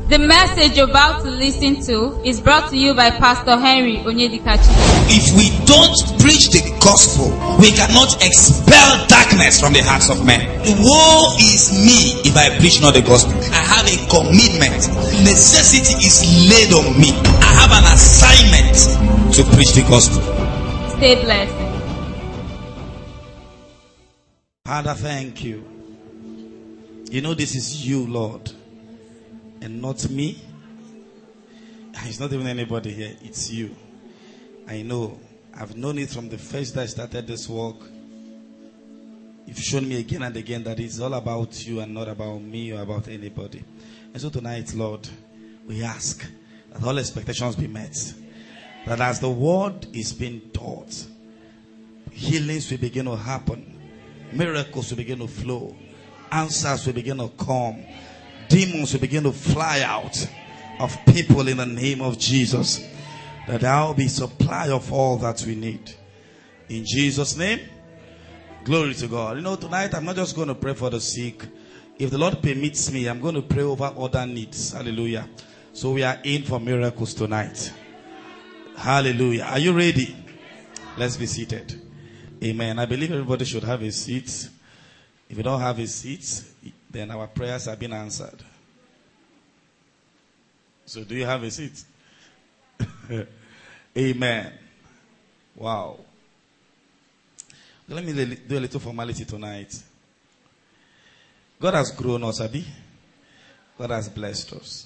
The message you're about to listen to is brought to you by Pastor Henry Onyedikachi. If we don't preach the gospel, we cannot expel darkness from the hearts of men. Woe is me if I preach not the gospel. I have a commitment. Necessity is laid on me. I have an assignment to preach the gospel. Stay blessed. Father, thank you. You know this is you, Lord, and not me. It's not even anybody here. It's you. I know. I've known it from the first day I started this work. You've shown me again and again that it's all about you and not about me or about anybody. And so tonight, Lord, we ask that all expectations be met. That as the word is being taught, healings will begin to happen. Miracles will begin to flow. Answers will begin to come. Demons will begin to fly out of people in the name of Jesus. That there will be supply of all that we need. In Jesus' name, glory to God. You know, tonight I'm not just going to pray for the sick. If the Lord permits me, I'm going to pray over other needs. Hallelujah. So we are in for miracles tonight. Hallelujah. Are you ready? Let's be seated. Amen. I believe everybody should have a seat. If you don't have a seat, then our prayers have been answered. So do you have a seat? Amen. Wow. Let me do a little formality tonight. God has grown us, Abi. God has blessed us.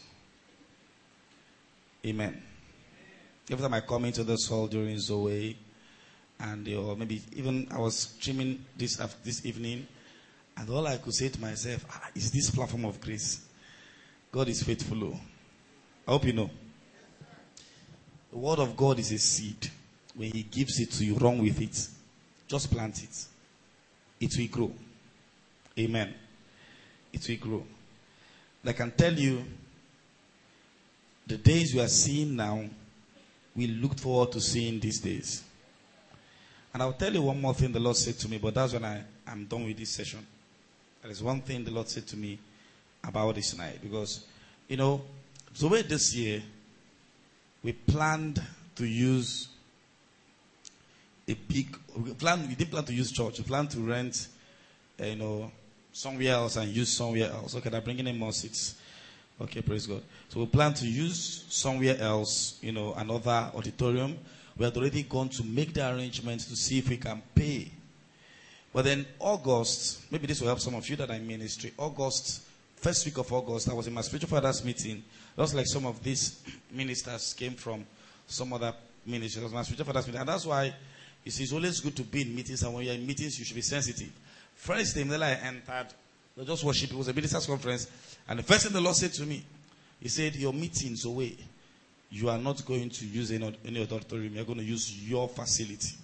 Amen. Every time I come into this hall during Zoe, and or maybe even I was streaming this evening, and all I could say to myself, is this platform of grace. God is faithful. I hope you know. The word of God is a seed. When he gives it to you, run with it. Just plant it. It will grow. Amen. It will grow. I can tell you, the days you are seeing now, we look forward to seeing these days. And I'll tell you one more thing the Lord said to me, but that's when I'm done with this session. There is one thing the Lord said to me about this night. Because, you know, the way this year, we planned to use we didn't plan to use church. We planned to rent, somewhere else and use somewhere else. Okay, they're bringing in more seats. Okay, praise God. So we plan to use somewhere else, another auditorium. We had already gone to make the arrangements to see if we can pay. But then August, maybe this will help some of you that are in ministry. First week of August, I was in my spiritual father's meeting. Just like some of these ministers came from some other ministry. It was my spiritual father's meeting. And that's why it's always good to be in meetings. And when you're in meetings, you should be sensitive. First thing that I entered, they just worship. It was a ministers' conference. And the first thing the Lord said to me, he said, your meeting's away. You are not going to use any auditorium. You're going to use your facility.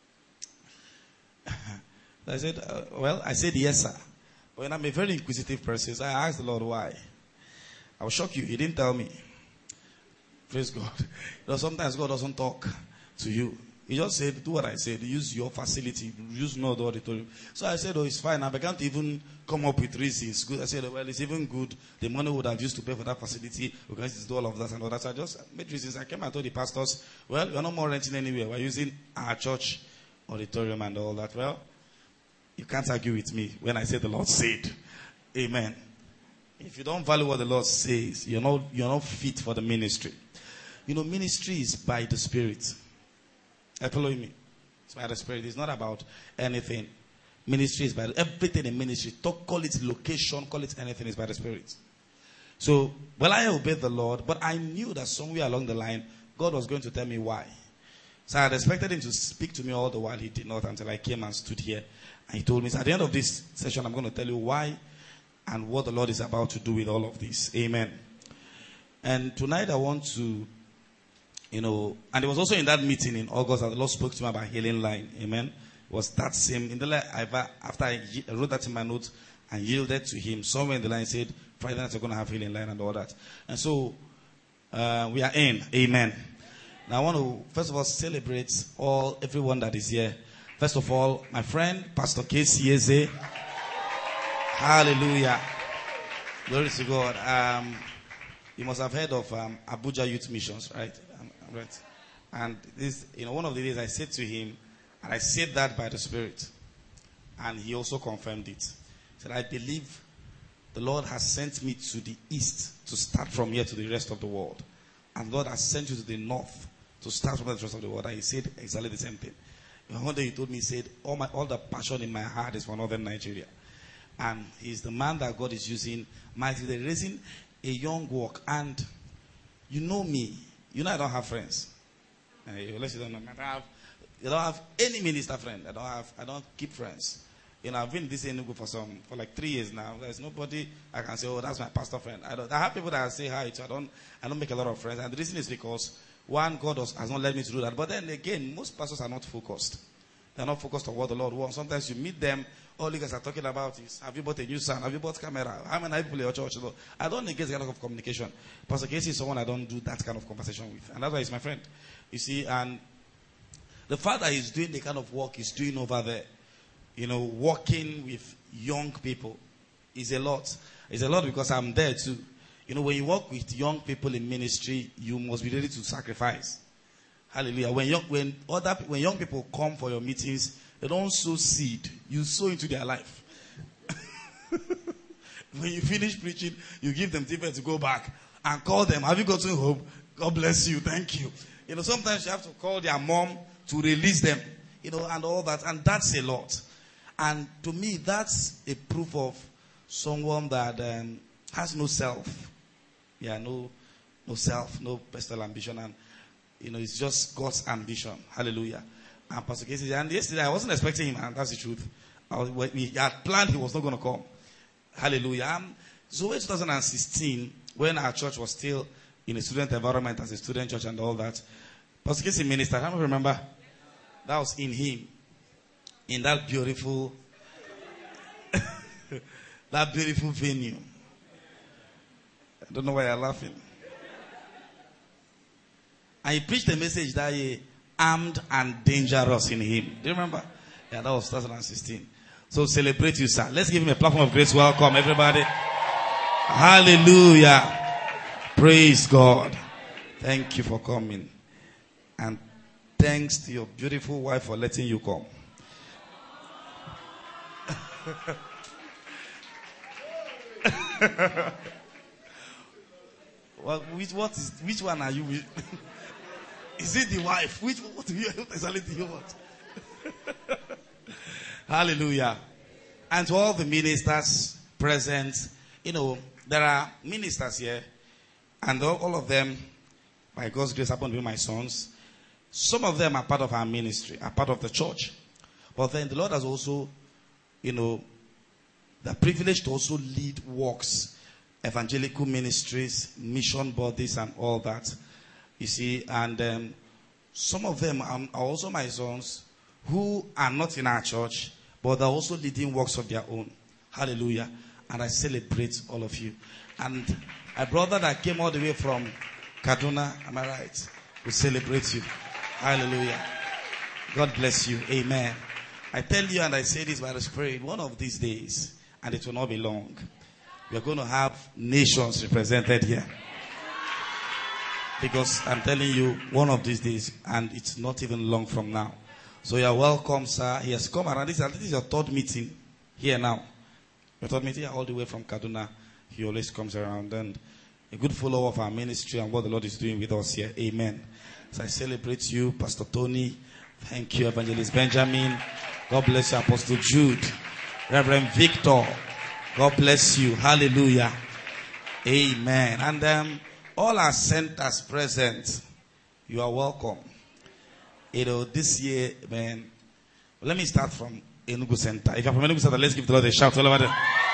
I said, yes, sir. When I'm a very inquisitive person, I asked the Lord why. I will shock you. He didn't tell me. Praise God. Sometimes God doesn't talk to you. He just said, do what I said. Use your facility. Use no auditorium. So I said, it's fine. I began to even come up with reasons. Good. I said, it's even good. The money would have used to pay for that facility. Because it's do all of that and all that. So I just made reasons. I came and told the pastors, we're no more renting anywhere. We're using our church auditorium and all that. Well, you can't argue with me when I say the Lord said. Amen. If you don't value what the Lord says, you're not fit for the ministry. Ministry is by the Spirit. Are you following me? It's by the Spirit. It's not about anything. Ministry is by everything in ministry. Call it location, call it anything, is by the Spirit. So, I obeyed the Lord, but I knew that somewhere along the line, God was going to tell me why. So I had expected him to speak to me all the while. He did not until I came and stood here. And he told me, so at the end of this session, I'm going to tell you why and what the Lord is about to do with all of this. Amen. And tonight I want to, and it was also in that meeting in August that the Lord spoke to me about healing line. Amen. It was that same, after I wrote that in my notes and yielded to him, somewhere in the line said, Friday night we're going to have healing line and all that. And so, we are in. Amen. Now I want to, first of all, celebrate everyone that is here. First of all, my friend, Pastor Casey Eze. Hallelujah. Glory to God. You must have heard of Abuja Youth Missions, right? Right. And this, one of the days I said to him, and I said that by the Spirit, and he also confirmed it. He said, I believe the Lord has sent me to the east to start from here to the rest of the world. And Lord has sent you to the north to start from the rest of the world. And he said exactly the same thing. One day he told me, he said, all the passion in my heart is for northern Nigeria. And he's the man that God is using mightily. They're raising a young work. And you know me. You know I don't have friends. Unless you don't know me. I don't have any minister friend. I don't keep friends. I've been in this Enugu for like 3 years now. There's nobody I can say, oh, that's my pastor friend. I have people that I say hi to. I don't make a lot of friends. And the reason is because, one, God has not led me to do that. But then again, most pastors are not focused. They're not focused on what the Lord wants. Sometimes you meet them, all you guys are talking about is, have you bought a new sound? Have you bought camera? How many people in your church? I don't engage that kind of communication. Pastor Casey is someone I don't do that kind of conversation with. And that's why he's my friend. You see, and the fact that he's doing the kind of work he's doing over there, working with young people is a lot. It's a lot because I'm there too. When you work with young people in ministry, you must be ready to sacrifice. Hallelujah. When young people come for your meetings, they don't sow seed. You sow into their life. When you finish preaching, you give them tickets to go back and call them. Have you gotten home? God bless you. Thank you. Sometimes you have to call their mom to release them, and all that. And that's a lot. And to me, that's a proof of someone that has no self. Yeah, no self, no personal ambition. And, it's just God's ambition. Hallelujah. And Pastor Casey, and yesterday I wasn't expecting him, and that's the truth. We had planned he was not going to come. Hallelujah. So in 2016, when our church was still in a student environment as a student church and all that, Pastor Casey ministered. I don't remember. That was in him. In that beautiful venue. I don't know why you're laughing. And he preached a message that he armed and dangerous in him. Do you remember? Yeah, that was 2016. So celebrate you, sir. Let's give him a platform of grace. Welcome, everybody. Hallelujah. Praise God. Thank you for coming. And thanks to your beautiful wife for letting you come. Well, which one are you with? Is it the wife? What do you exactly do you want? Hallelujah. And to all the ministers present, there are ministers here, and all of them, by God's grace, happen to be my sons. Some of them are part of our ministry, are part of the church. But then the Lord has also, the privilege to also lead works, evangelical ministries, mission bodies, and all that. You see, and some of them are also my sons who are not in our church, but they're also leading works of their own. Hallelujah. And I celebrate all of you. And a brother that came all the way from Kaduna, am I right? We celebrate you. Hallelujah. God bless you. Amen. I tell you, and I say this by the Spirit, one of these days, and it will not be long, we are going to have nations represented here. Because I'm telling you, one of these days, and it's not even long from now. So you're welcome, sir. He has come around. This is your third meeting here now. Your third meeting all the way from Kaduna. He always comes around. And a good follower of our ministry and what the Lord is doing with us here. Amen. So I celebrate you, Pastor Tony. Thank you, Evangelist Benjamin. God bless you, Apostle Jude. Reverend Victor. God bless you. Hallelujah. Amen. And all our centers present, you are welcome. This year, man, let me start from Enugu Center. If you're from Enugu Center, let's give the Lord a shout all over there.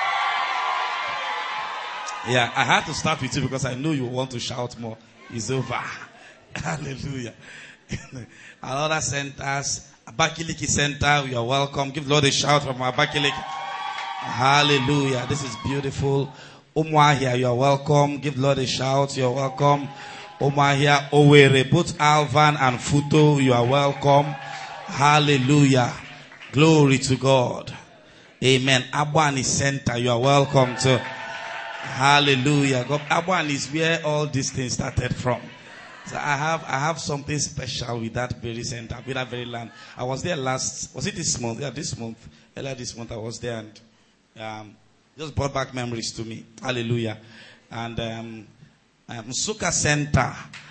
Yeah, I had to start with you because I know you want to shout more. It's over. Hallelujah. Our other centers, Abakaliki Center, you are welcome. Give the Lord a shout from Abakaliki. Hallelujah. This is beautiful. Umuahia, you are welcome. Give the Lord a shout. You are welcome. Umuahia, Owerri, both Alvan and Futo, you are welcome. Hallelujah. Glory to God. Amen. Abwani Center, you are welcome to. Hallelujah. God, Abuan is where all these things started from. So I have something special with that very center, with that very land. I was there was it this month? Yeah, this month. Earlier this month I was there and just brought back memories to me. Hallelujah. And Suka Center.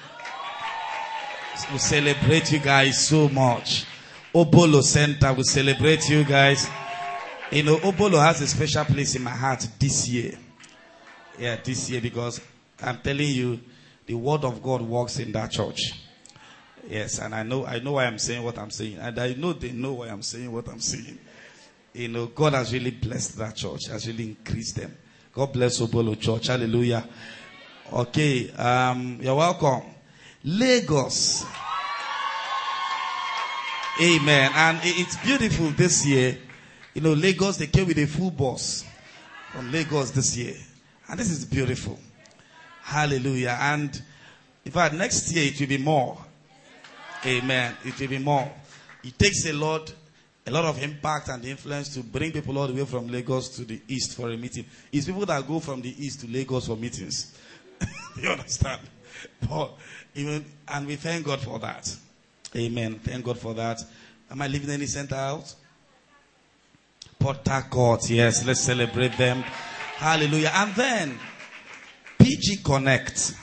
We celebrate you guys so much. Obolo Center, we celebrate you guys. You know, Obolo has a special place in my heart this year. Yeah, this year, because I'm telling you, the word of God works in that church. Yes, and I know why I'm saying what I'm saying. And I know they know why I'm saying what I'm saying. You know, God has really blessed that church, has really increased them. God bless Obolo Church. Hallelujah. Okay, you're welcome. Lagos. Amen. And it's beautiful this year. You know, Lagos, they came with a full bus from Lagos this year. And this is beautiful. Hallelujah. And in fact, next year it will be more. Amen. It will be more. It takes a lot of impact and influence to bring people all the way from Lagos to the east for a meeting. It's people that go from the east to Lagos for meetings. You understand? And we thank God for that. Amen. Thank God for that. Am I leaving any center out? Port Harcourt. Yes, let's celebrate them. Hallelujah. And then, PG Connect.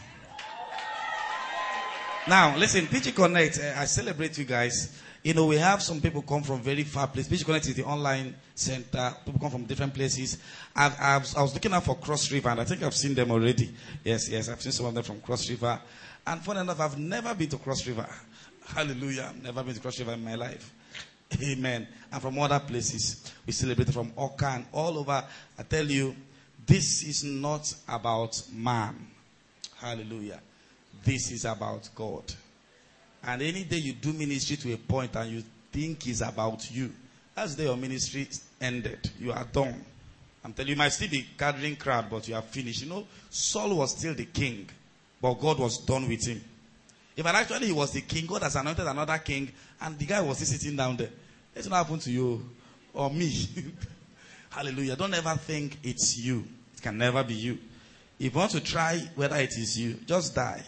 Now, listen, PG Connect, I celebrate you guys. You know, we have some people come from very far places. PG Connect is the online center. People come from different places. I was looking out for Cross River, and I think I've seen them already. Yes, I've seen some of them from Cross River. And funny enough, I've never been to Cross River. Hallelujah. I've never been to Cross River in my life. Amen. And from other places. We celebrated from Oka and all over. I tell you, this is not about man. Hallelujah. This is about God. And any day you do ministry to a point and you think it's about you, that's the day your ministry ended. You are done. I'm telling you, you might still be gathering crowd, but you are finished. You know, Saul was still the king, but God was done with him. If actually he was the king, God has anointed another king, and the guy was still sitting down there. It's not happen to you or me. Hallelujah. Don't ever think it's you. It can never be you. If you want to try whether it is you, just die.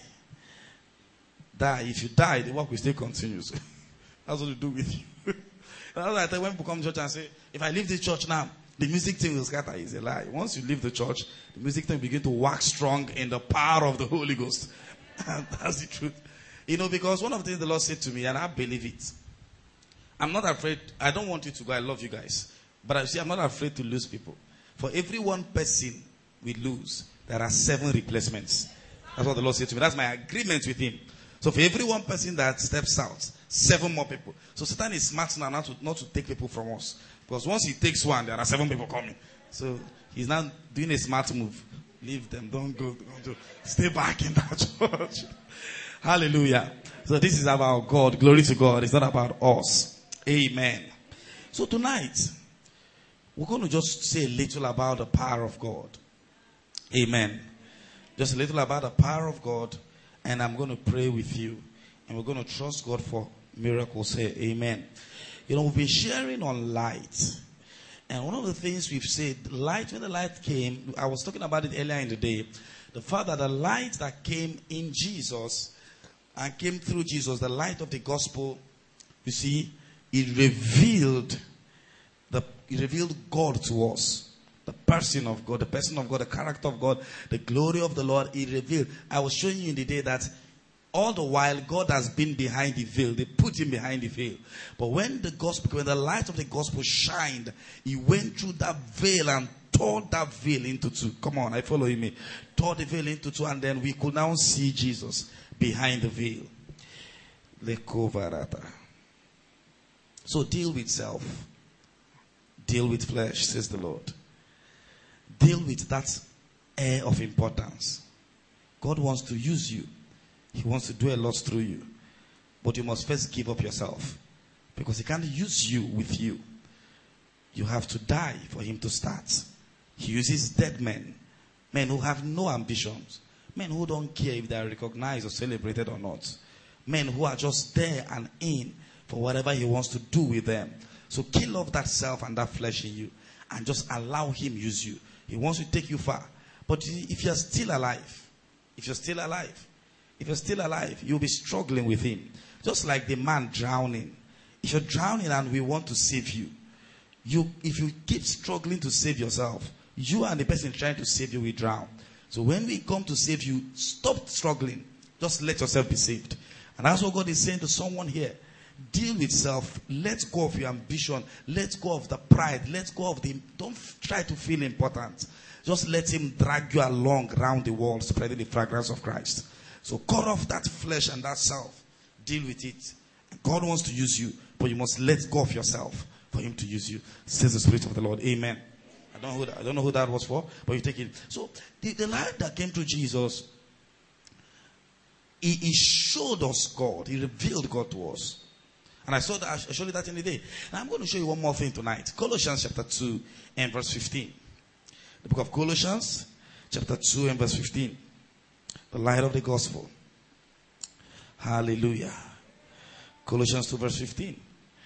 Die. If you die, the work will still continue. That's what to do with you. That's why I tell when people come to church and say, if I leave this church now, the music thing will scatter. It's a lie. Once you leave the church, the music thing will begin to wax strong in the power of the Holy Ghost. And that's the truth. You know, because one of the things the Lord said to me, and I believe it. I'm not afraid. I don't want you to go. I love you guys. But I see, I'm not afraid to lose people. For every one person we lose, there are 7 replacements. That's what the Lord said to me. That's my agreement with him. So for every one person that steps out, 7 more people. So Satan is smart now not to take people from us. Because once he takes one, there are 7 people coming. So he's now doing a smart move. Leave them. Don't go. Stay back in that church. Hallelujah. So this is about God. Glory to God. It's not about us. Amen. So tonight, we're going to just say a little about the power of God. Amen. Just a little about the power of God. And I'm going to pray with you. And we're going to trust God for miracles here. Amen. You know, we've been sharing on light. And one of the things we've said, light, when the light came, I was talking about it earlier in the day. The fact that the light that came in Jesus and came through Jesus, the light of the gospel, you see, it revealed God to us. The person of God, the character of God, the glory of the Lord, it revealed. I was showing you in the day that all the while God has been behind the veil. They put him behind the veil. But when the light of the gospel shined, he went through that veil and tore that veil into 2. Come on, I follow me. Tore the veil into 2, and then we could now see Jesus behind the veil. So deal with self. Deal with flesh, says the Lord. Deal with that air of importance. God wants to use you. He wants to do a lot through you. But you must first give up yourself. Because he can't use you with you. You have to die for him to start. He uses dead men. Men who have no ambitions. Men who don't care if they are recognized or celebrated or not. Men who are just there and in for whatever he wants to do with them. So kill off that self and that flesh in you. And just allow him use you. He wants to take you far. But if you're still alive, you'll be struggling with him. Just like the man drowning. If you're drowning and we want to save you, if you keep struggling to save yourself, you and the person trying to save you will drown. So when we come to save you, stop struggling. Just let yourself be saved. And that's what God is saying to someone here. Deal with self. Let go of your ambition. Let go of the pride. Let go of don't try to feel important. Just let him drag you along around the world, spreading the fragrance of Christ. So cut off that flesh and that self. Deal with it. God wants to use you, but you must let go of yourself for him to use you, says the Spirit of the Lord. Amen. I don't know who that was for, but you take it. So the life that came through Jesus, he showed us God. He revealed God to us. And I showed you that in the day. And I'm going to show you one more thing tonight. Colossians chapter 2 and verse 15. The book of Colossians chapter 2 and verse 15. The light of the gospel. Hallelujah. Colossians 2 verse 15.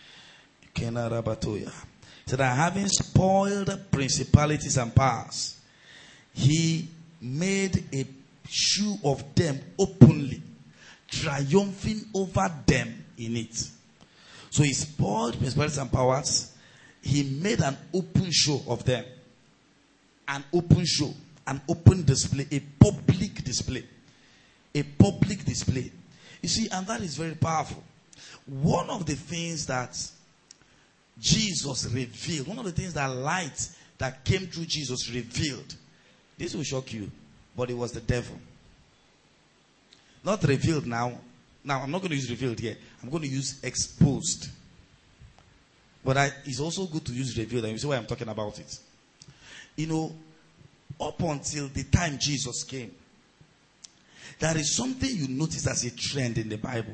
So that having spoiled principalities and powers, he made a show of them openly, triumphing over them in it. So he spoiled principalities and powers. He made an open show of them. An open show. An open display. A public display. A public display. You see, and that is very powerful. One of the things that Jesus revealed, one of the things that light that came through Jesus revealed, this will shock you, but it was the devil. Not revealed now. Now, I'm not going to use revealed here. I'm going to use exposed. But it's also good to use revealed, and you see why I'm talking about it. You know, up until the time Jesus came, there is something you notice as a trend in the Bible.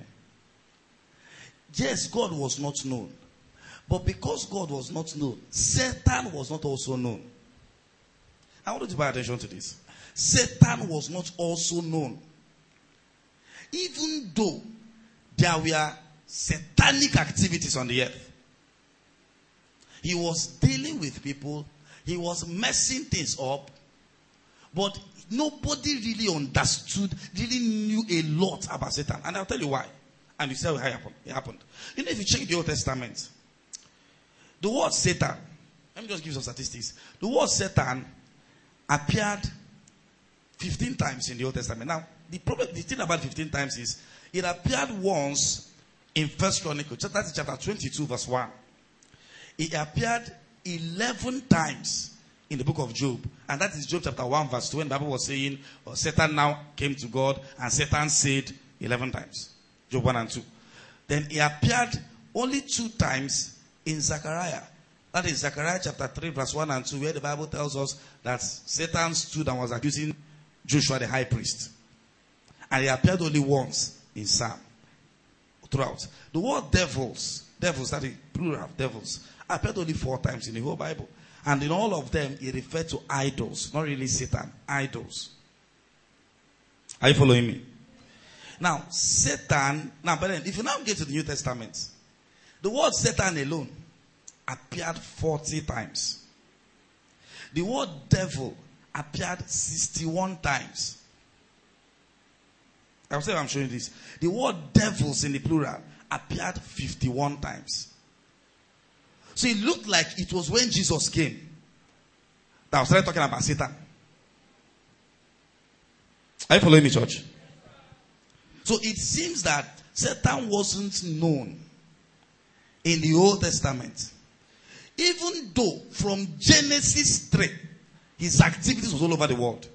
Yes, God was not known. But because God was not known, Satan was not also known. I want you to pay attention to this. Satan was not also known. Even though there were satanic activities on the earth, he was dealing with people, he was messing things up, but nobody really understood, really knew a lot about Satan. And I'll tell you why. And you say how it happened. You know, if you check the Old Testament, the word Satan, let me just give you some statistics. The word Satan appeared 15 times in the Old Testament. Now, the thing about 15 times is, it appeared once in 1 Chronicles, that's chapter 22, verse 1. It appeared 11 times in the book of Job. And that is Job chapter 1, verse 2, when the Bible was saying, Satan now came to God, and Satan said 11 times. Job 1 and 2. Then he appeared only 2 times in Zechariah. That is Zechariah chapter 3, verse 1 and 2, where the Bible tells us that Satan stood and was accusing Joshua the high priest. And he appeared only once in Psalm. Throughout. The word devils, that is plural devils, appeared only 4 times in the whole Bible. And in all of them, he referred to idols. Not really Satan, idols. Are you following me? Now, Satan, but then if you now get to the New Testament, the word Satan alone appeared 40 times. The word devil appeared 61 times. I'm saying I'm showing this. The word devils in the plural appeared 51 times. So it looked like it was when Jesus came that I started talking about Satan. Are you following me, church? So it seems that Satan wasn't known in the Old Testament. Even though from Genesis 3, his activities was all over the world.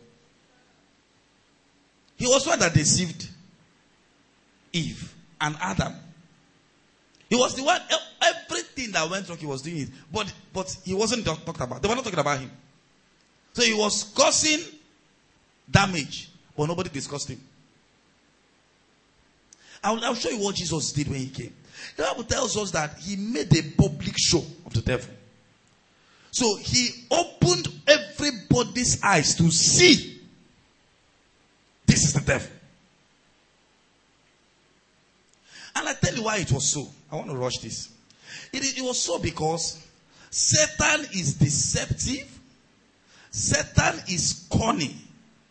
He was one that deceived Eve and Adam. He was the one, everything that went wrong, he was doing it. But he wasn't talked about. They were not talking about him. So he was causing damage, but nobody discussed him. I'll show you what Jesus did when he came. The Bible tells us that he made a public show of the devil. So he opened everybody's eyes to see this is the devil. And I tell you why it was so. I want to rush this. It was so because Satan is deceptive. Satan is cunning.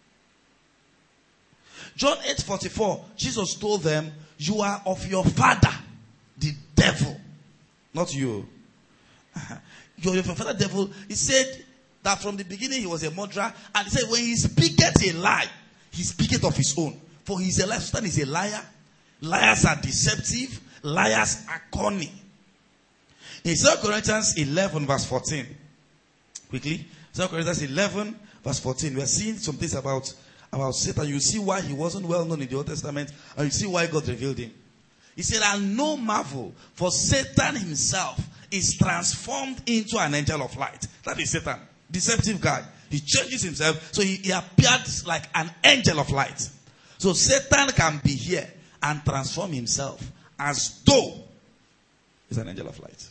John 8:44, Jesus told them, you are of your father, the devil. Not you. You're of your father, the devil. He said that from the beginning he was a murderer. And he said when he speaketh a lie, he speaketh of his own. For he is a liar. Satan is a liar. Liars are deceptive. Liars are cunning. In 2 Corinthians 11 verse 14. Quickly. 2 Corinthians 11 verse 14. We are seeing some things about Satan. You see why he wasn't well known in the Old Testament. And you see why God revealed him. He said, and no marvel, for Satan himself is transformed into an angel of light. That is Satan. Deceptive guy. He changes himself. So he appeared like an angel of light. So Satan can be here and transform himself as though he's an angel of light.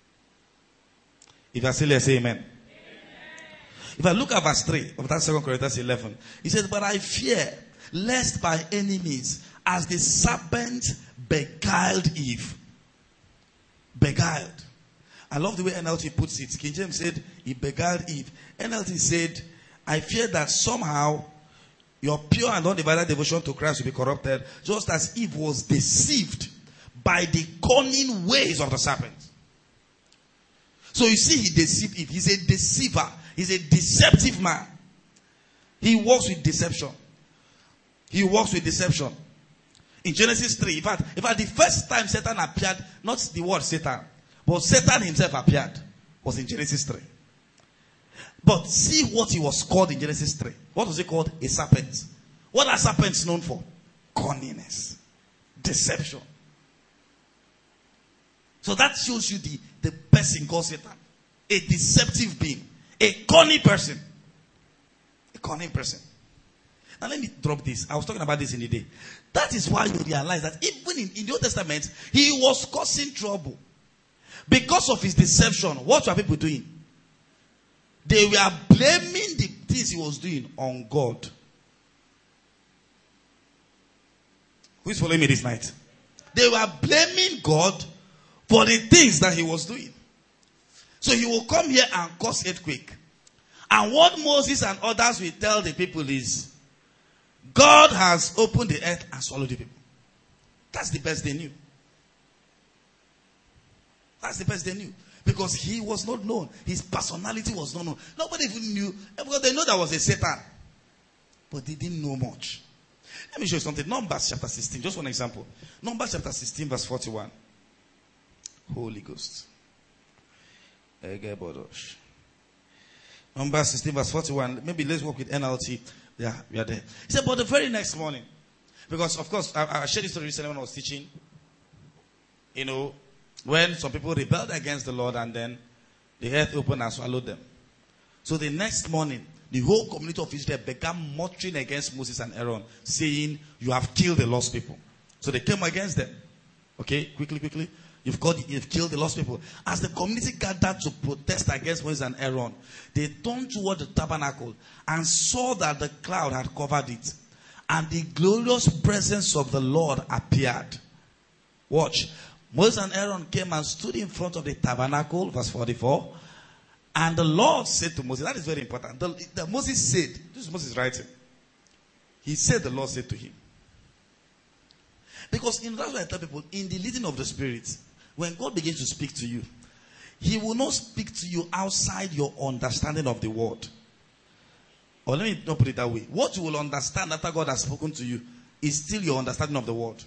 If you are still here, say amen. If I look at verse 3 of that 2 Corinthians 11, he says, but I fear lest by any means, as the serpent beguiled Eve. Beguiled. I love the way NLT puts it. King James said, he beguiled Eve. NLT said, I fear that somehow your pure and undivided devotion to Christ will be corrupted, just as Eve was deceived by the cunning ways of the serpent. So you see, he deceived Eve. He's a deceiver. He's a deceptive man. He works with deception. He works with deception. In Genesis 3, in fact, the first time Satan appeared, not the word Satan, but Satan himself appeared, was in Genesis 3. But see what he was called in Genesis 3. What was he called? A serpent. What are serpents known for? Cunningness. Deception. So that shows you the person called Satan. A deceptive being. A cunning person. A cunning person. Now let me drop this. I was talking about this in the day. That is why you realize that even in the Old Testament, he was causing trouble. Because of his deception, what were people doing? They were blaming the things he was doing on God. Who is following me this night? They were blaming God for the things that he was doing. So he will come here and cause earthquake. And what Moses and others will tell the people is, God has opened the earth and swallowed the people. That's the best they knew. That's the best they knew. Because he was not known. His personality was not known. Nobody even knew. Because they know there was a Satan. But they didn't know much. Let me show you something. Numbers chapter 16. Just one example. Numbers chapter 16 verse 41. Holy Ghost. Numbers 16 verse 41. Maybe let's work with NLT. Yeah, we are there. He said, but the very next morning. Because of course, I shared this story recently when I was teaching. You know, when some people rebelled against the Lord and then the earth opened and swallowed them. So the next morning, the whole community of Israel began muttering against Moses and Aaron, saying, you have killed the lost people. So they came against them. Okay, quickly. You've killed the lost people. As the community gathered to protest against Moses and Aaron, they turned toward the tabernacle and saw that the cloud had covered it. And the glorious presence of the Lord appeared. Watch. Moses and Aaron came and stood in front of the tabernacle, verse 44. And the Lord said to Moses, that is very important. Moses said, this is Moses writing. He said the Lord said to him. Because that's why I tell people, in the leading of the Spirit, when God begins to speak to you, he will not speak to you outside your understanding of the word. Or let me not put it that way. What you will understand after God has spoken to you is still your understanding of the word.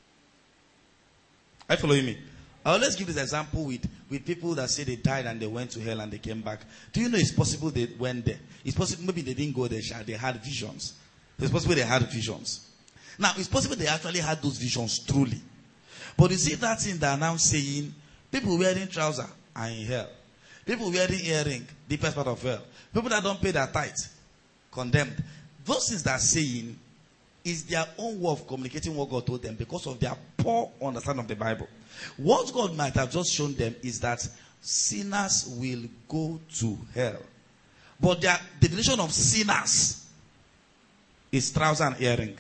Are you following me? I always give this example with people that say they died and they went to hell and they came back. Do you know it's possible they went there? It's possible maybe they didn't go there, they had visions. It's possible they had visions. Now, it's possible they actually had those visions truly. But you see that thing that are now saying, people wearing trousers are in hell. People wearing earring, deepest part of hell. People that don't pay their tithe, condemned. Those things that are saying is their own way of communicating what God told them because of their poor understanding of the Bible. What God might have just shown them is that sinners will go to hell. But their definition of sinners is trouser and earring.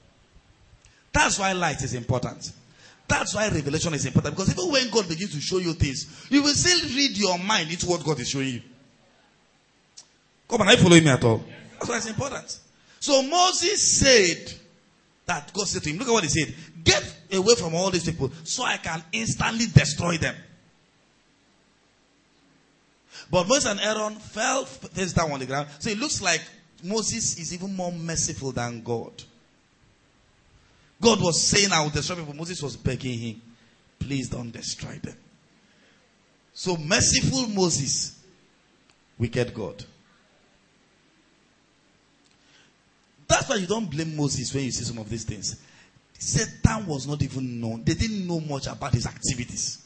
That's why light is important. That's why revelation is important. Because even when God begins to show you things, you will still read your mind into what God is showing you. Come on, are you following me at all? That's why it's important. So Moses said that God said to him, look at what he said. Get away from all these people so I can instantly destroy them. But Moses and Aaron fell face down on the ground. So it looks like Moses is even more merciful than God. God was saying, I will destroy people. Moses was begging him, please don't destroy them. So merciful Moses, wicked God. That's why you don't blame Moses when you see some of these things. Satan was not even known. They didn't know much about his activities.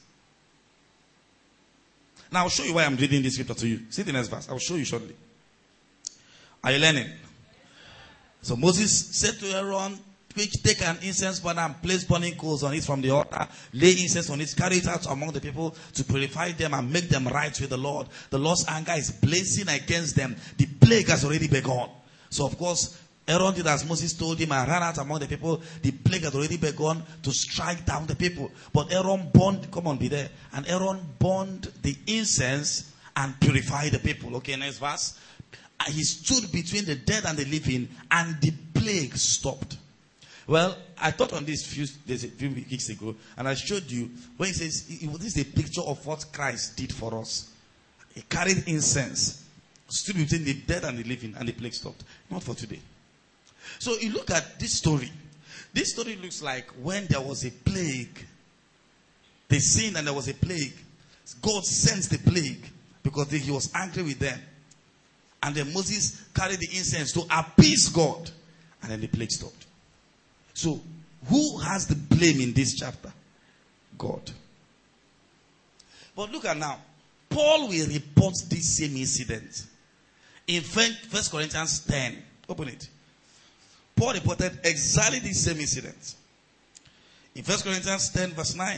Now I'll show you why I'm reading this scripture to you. See the next verse. I'll show you shortly. Are you learning? So Moses said to Aaron, take an incense burner and place burning coals on it from the altar. Lay incense on it. Carry it out among the people to purify them and make them right with the Lord. The Lord's anger is blazing against them. The plague has already begun. So of course, Aaron did as Moses told him and ran out among the people. The plague had already begun to strike down the people. But Aaron burned, come on, be there. And Aaron burned the incense and purified the people. Okay, next verse. He stood between the dead and the living, and the plague stopped. Well, I thought on this few weeks ago, and I showed you when he says, this is a picture of what Christ did for us. He carried incense, stood between the dead and the living, and the plague stopped. Not for today. So you look at this story. This story looks like when there was a plague. They sinned and there was a plague. God sends the plague because he was angry with them. And then Moses carried the incense to appease God. And then the plague stopped. So, who has the blame in this chapter? God. But look at now. Paul will report this same incident. In 1 Corinthians 10. Open it. Paul reported exactly the same incident. In 1 Corinthians 10 verse 9.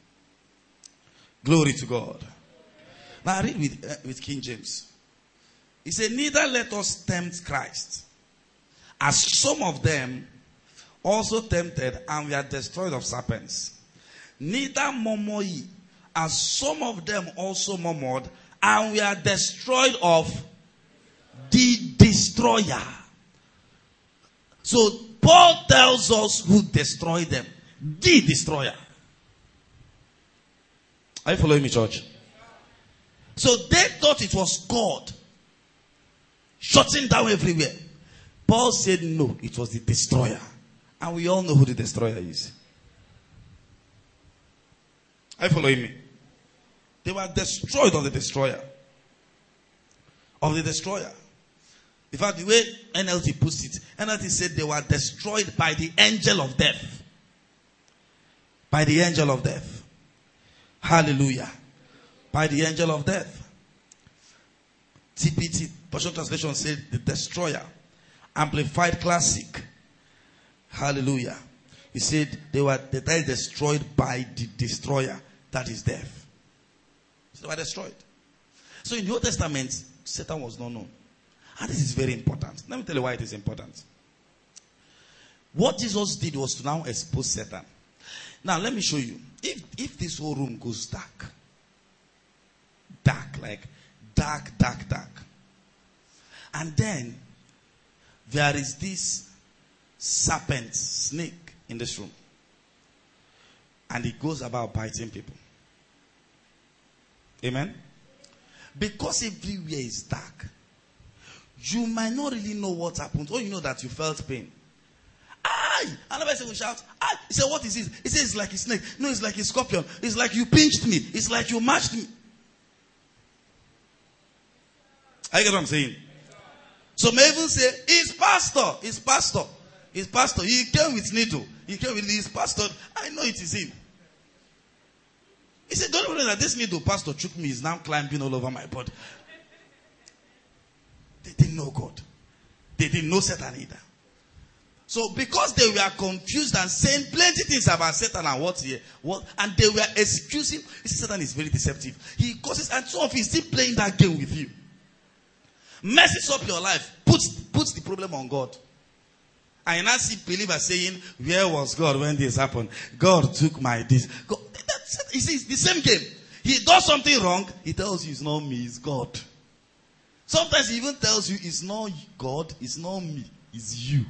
Glory to God. Now I read with King James. He said, neither let us tempt Christ, as some of them also tempted and were destroyed of serpents. Neither murmur ye, as some of them also murmured and were destroyed of the destroyer. So Paul tells us who destroyed them. The destroyer. Are you following me, church? So they thought it was God shutting down everywhere. Paul said no, it was the destroyer. And we all know who the destroyer is. Are you following me? They were destroyed of the destroyer. Of the destroyer. In fact, the way NLT puts it, NLT said they were destroyed by the angel of death. By the angel of death. Hallelujah. By the angel of death. TPT, Passion Translation said the destroyer. Amplified Classic. Hallelujah. He said they were destroyed by the destroyer. That is death. So they were destroyed. So in the Old Testament, Satan was not known. And this is very important. Let me tell you why it is important. What Jesus did was to now expose Satan. Now let me show you. If this whole room goes dark. Dark, like dark. And then there is this serpent, snake in this room. And it goes about biting people. Amen? Because everywhere is dark, you might not really know what happened. Or you know that you felt pain. Aye! Another person will shout, aye! He said, what is this? He says, it's like a snake. No, it's like a scorpion. It's like you pinched me. It's like you mashed me. I get what I'm saying? So may even say, it's pastor. It's pastor. It's pastor. He came with needle. He came with his pastor. I know it is him. He said, don't worry that this needle pastor took me is now climbing all over my body. They didn't know God. They didn't know Satan either. So because they were confused and saying plenty things about Satan and and they were excusing. Satan is very deceptive. He causes, and some of you still playing that game with you. Messes up your life. Puts the problem on God. I now see believers saying, where was God when this happened? God took my this. God, it's the same game. He does something wrong. He tells you it's not me, it's God. Sometimes he even tells you it's not God, it's not me, it's you.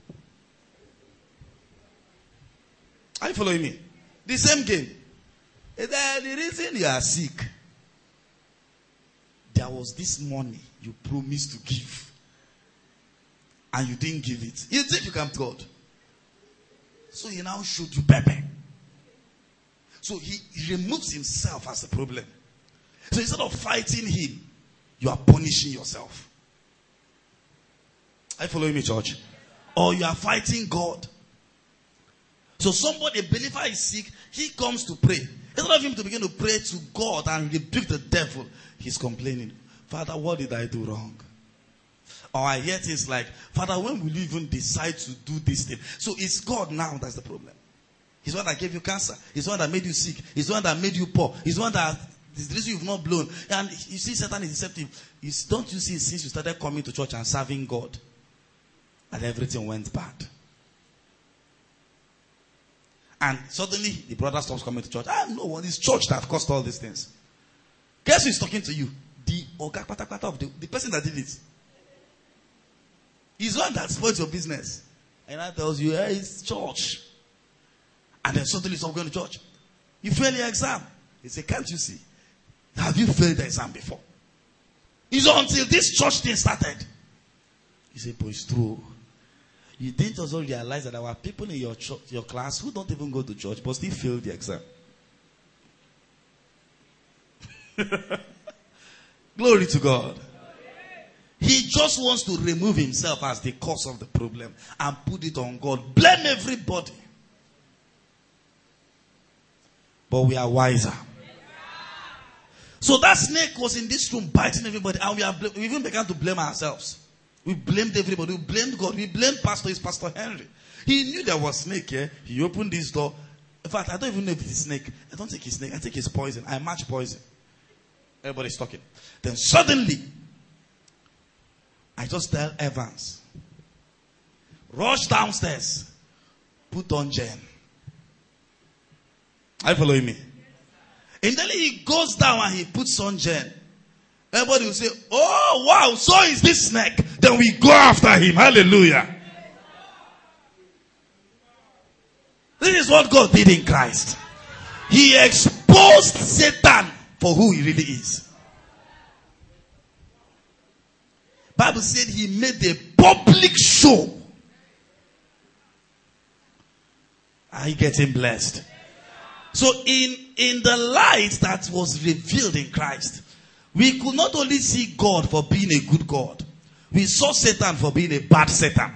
Are you following me? The same game. The reason you are sick, there was this money you promised to give, and you didn't give it. You think you come to God. So he now showed you pepper. So he removes himself as the problem. So instead of fighting him, you are punishing yourself. Are you following me, church? Or you are fighting God. So somebody, a believer is sick, he comes to pray. Instead of him to begin to pray to God and rebuke the devil, he's complaining. Father, what did I do wrong? Or I hear things like, Father, when will you even decide to do this thing? So it's God now that's the problem. He's the one that gave you cancer. He's the one that made you sick. He's the one that made you poor. He's the one that is the reason you've not blown. And you see, Satan is deceptive. Don't you see, since you started coming to church and serving God, and everything went bad. And suddenly, the brother stops coming to church. No, it's church that caused all these things. Guess who is talking to you? The person that did it. He's the one that spoils your business. And that tells you, hey, it's church. And then suddenly stop going to church. You fail your exam. He said, can't you see? Have you failed the exam before? It's until this church thing started. He said, but it's true. You didn't also realize that there were people in your class who don't even go to church but still failed the exam. Glory to God. He just wants to remove himself as the cause of the problem and put it on God. Blame everybody. But we are wiser. So that snake was in this room biting everybody, and we even began to blame ourselves. We blamed everybody. We blamed God. We blamed Pastor Henry. He knew there was snake here. He opened this door. In fact, I don't even know if it's snake. I don't think it's snake. I think it's poison. I match poison. Everybody's talking. Then suddenly, I just tell Evans, rush downstairs, put on Jen. Are you following me? And then he goes down and he puts on Jen. Everybody will say, oh wow, so is this snake. Then we go after him. Hallelujah. This is what God did in Christ. He exposed Satan for who he really is. Bible said he made a public show. Are you getting blessed? So in the light that was revealed in Christ, we could not only see God for being a good God, we saw Satan for being a bad Satan.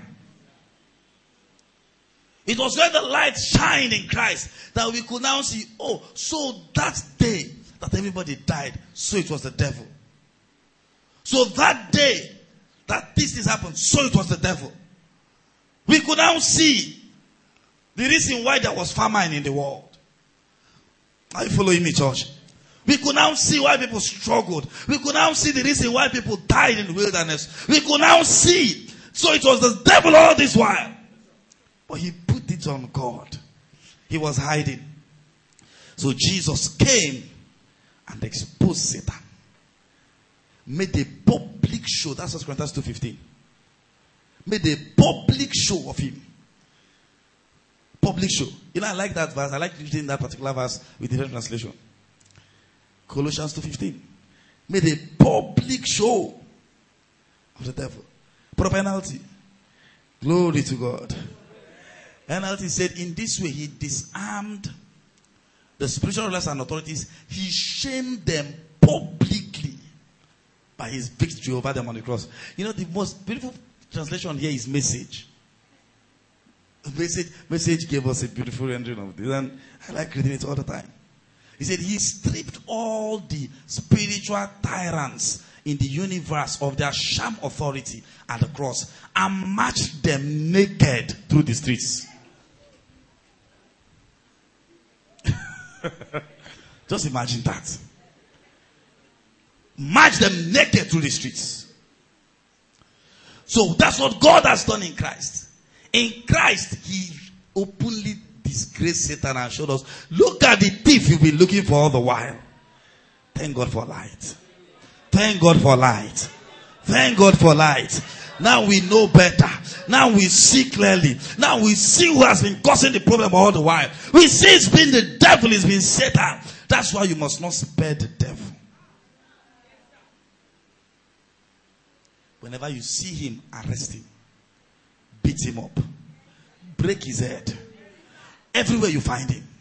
It was when the light shined in Christ that we could now see, oh, so that day that everybody died, so it was the devil. So that day that this happened, so it was the devil. We could now see the reason why there was famine in the world. Are you following me, church? We could now see why people struggled. We could now see the reason why people died in the wilderness. We could now see. So it was the devil all this while. But he put it on God. He was hiding. So Jesus came and exposed Satan. Made a public show. That's 1 Corinthians 2:15. Made a public show of him. Public show. You know, I like that verse. I like reading that particular verse with different translation. Colossians 2:15. Made a public show of the devil. Proper NLT. Glory to God. NLT said, in this way he disarmed the spiritual rulers and authorities. He shamed them publicly by his victory over them on the cross. You know, the most beautiful translation here is message. Message gave us a beautiful rendering of this, and I like reading it all the time. He said he stripped all the spiritual tyrants in the universe of their sham authority at the cross and marched them naked through the streets. Just imagine that. March them naked through the streets. So that's what God has done in Christ. In Christ, he openly disgraced Satan and showed us, look at the thief you've been looking for all the while. Thank God for light. Thank God for light. Thank God for light. Now we know better. Now we see clearly. Now we see who has been causing the problem all the while. We see it's been the devil, it's been Satan. That's why you must not spare the devil. Whenever you see him, arrest him. Beat him up. Break his head. Everywhere you find him.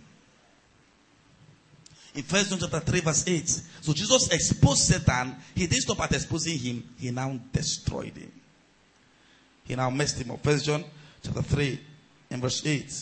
In 1 John chapter 3 verse 8. So Jesus exposed Satan. He didn't stop at exposing him. He now destroyed him. He now messed him up. 1 John chapter 3 and verse 8.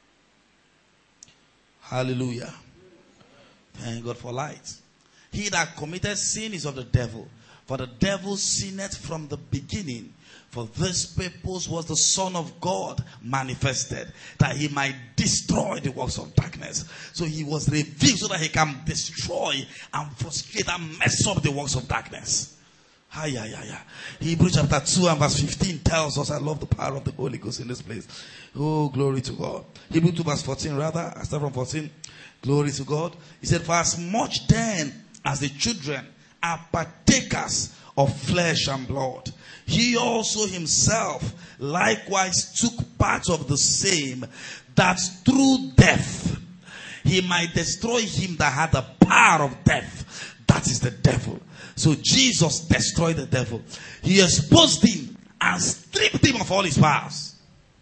Hallelujah. Thank God for light. He that committed sin is of the devil. For the devil sinned from the beginning. For this purpose was the Son of God manifested, that he might destroy the works of darkness. So he was revealed so that he can destroy and frustrate and mess up the works of darkness. Hebrews chapter 2 and verse 15 tells us, I love the power of the Holy Ghost in this place. Oh, glory to God. Hebrews 2 verse 14 rather. I start from 14. Glory to God. He said, for as much then as the children are partakers of flesh and blood, he also himself likewise took part of the same, that through death he might destroy him that had the power of death, that is the devil. So Jesus destroyed the devil. He exposed him and stripped him of all his powers.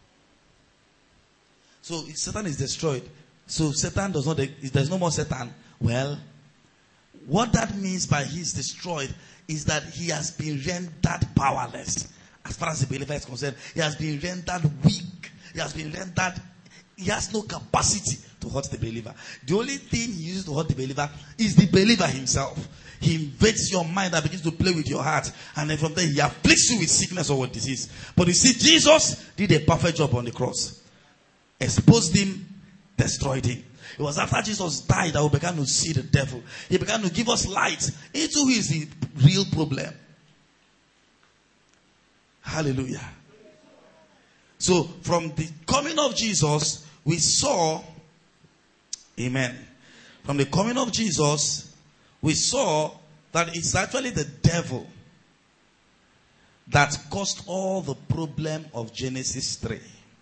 So if Satan is destroyed, so Satan does not, there's no more Satan. Well, what that means by he's destroyed is that he has been rendered powerless. As far as the believer is concerned, he has been rendered weak. He has been rendered, he has no capacity to hurt the believer. The only thing he uses to hurt the believer is the believer himself. He invades your mind and begins to play with your heart. And then from there, he afflicts you with sickness or with disease. But you see, Jesus did a perfect job on the cross. Exposed him, destroyed him. It was after Jesus died that we began to see the devil. He began to give us light into who is the real problem. Hallelujah. So from the coming of Jesus, we saw, amen. From the coming of Jesus, we saw that it's actually the devil that caused all the problem of Genesis 3.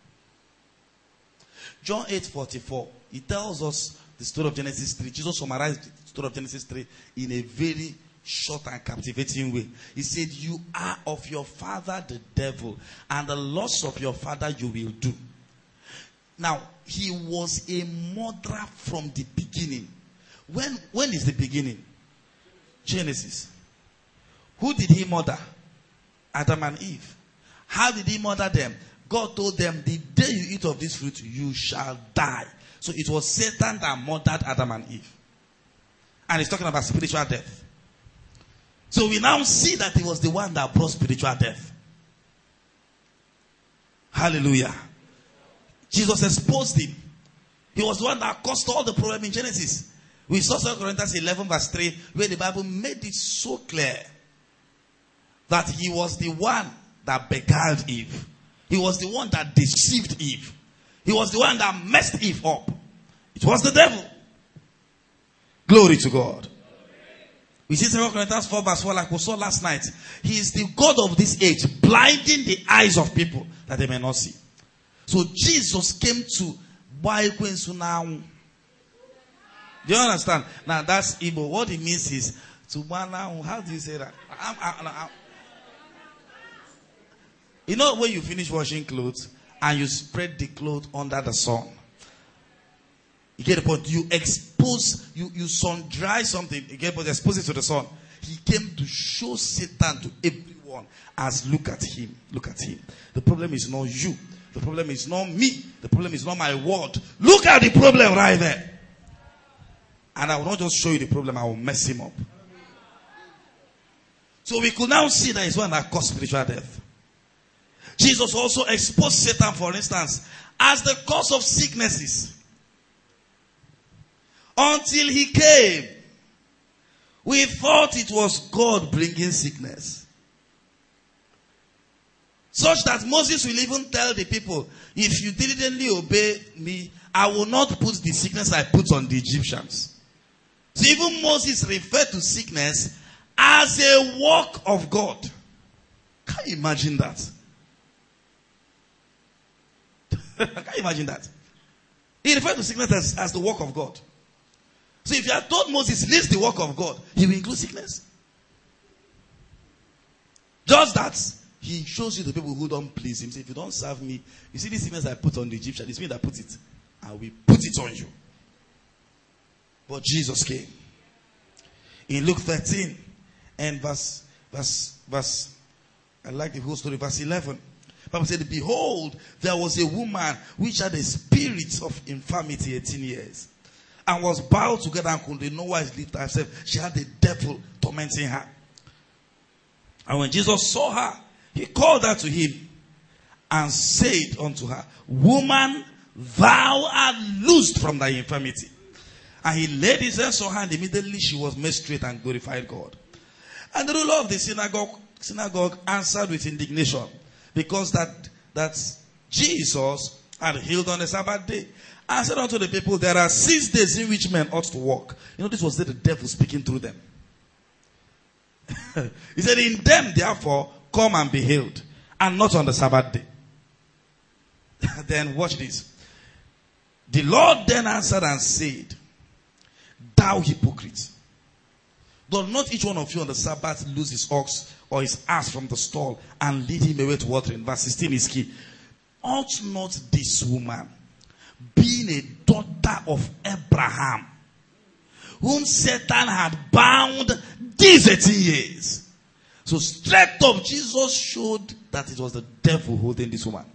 John 8:44. He tells us the story of Genesis 3. Jesus summarized the story of Genesis 3 in a very short and captivating way. He said, you are of your father the devil, and the lusts of your father you will do. Now, he was a murderer from the beginning. When is the beginning? Genesis. Who did he murder? Adam and Eve. How did he murder them? God told them, the day you eat of this fruit, you shall die. So it was Satan that murdered Adam and Eve. And he's talking about spiritual death. So we now see that he was the one that brought spiritual death. Hallelujah. Jesus exposed him. He was the one that caused all the problem in Genesis. We saw 2 Corinthians 11 verse 3, where the Bible made it so clear that he was the one that beguiled Eve. He was the one that deceived Eve. He was the one that messed Eve up. It was the devil. Glory to God. We see 2 Corinthians 4 verse 4 like we saw last night. He is the God of this age, blinding the eyes of people that they may not see. So Jesus came to buy now. Do you understand? Now that's Igbo. What it means is to buy now. How do you say that? You know when you finish washing clothes and you spread the clothes under the sun. You get the point? You expose, you sun dry something, you get the point? Expose it to the sun. He came to show Satan to everyone as look at him. Look at him. The problem is not you. The problem is not me. The problem is not my word. Look at the problem right there. And I will not just show you the problem, I will mess him up. So we could now see that it's one that caused spiritual death. Jesus also exposed Satan, for instance, as the cause of sicknesses. Until he came, we thought it was God bringing sickness. Such that Moses will even tell the people, if you diligently obey me, I will not put the sickness I put on the Egyptians. So even Moses referred to sickness as a work of God. Can you imagine that? Can you imagine that? He referred to sickness as the work of God. So if you had told Moses, list the work of God, he will include sickness. Just that he shows you the people who don't please him. Say, if you don't serve me, you see this sickness I put on the Egyptian, it's me that put it. And we put it on you. But Jesus came. In Luke 13 and verse, I like the whole story, verse 11. The Bible said, behold, there was a woman which had a spirit of infirmity 18 years. And was bowed together and could in no wise lift herself. She had the devil tormenting her. And when Jesus saw her, he called her to him and said unto her, woman, thou art loosed from thy infirmity. And he laid his hands on her, and immediately she was made straight and glorified God. And the ruler of the synagogue answered with indignation, because that Jesus had healed on the Sabbath day. And said unto the people, there are 6 days in which men ought to walk. You know, this was the devil speaking through them. He said, in them, therefore, come and be healed, and not on the Sabbath day. Then watch this. The Lord then answered and said, thou hypocrite, does not each one of you on the Sabbath loose his ox or his ass from the stall and lead him away to watering? Verse 16 is key. Ought not this woman, being a daughter of Abraham, whom Satan had bound these 18 years. So straight up, Jesus showed that it was the devil holding this woman.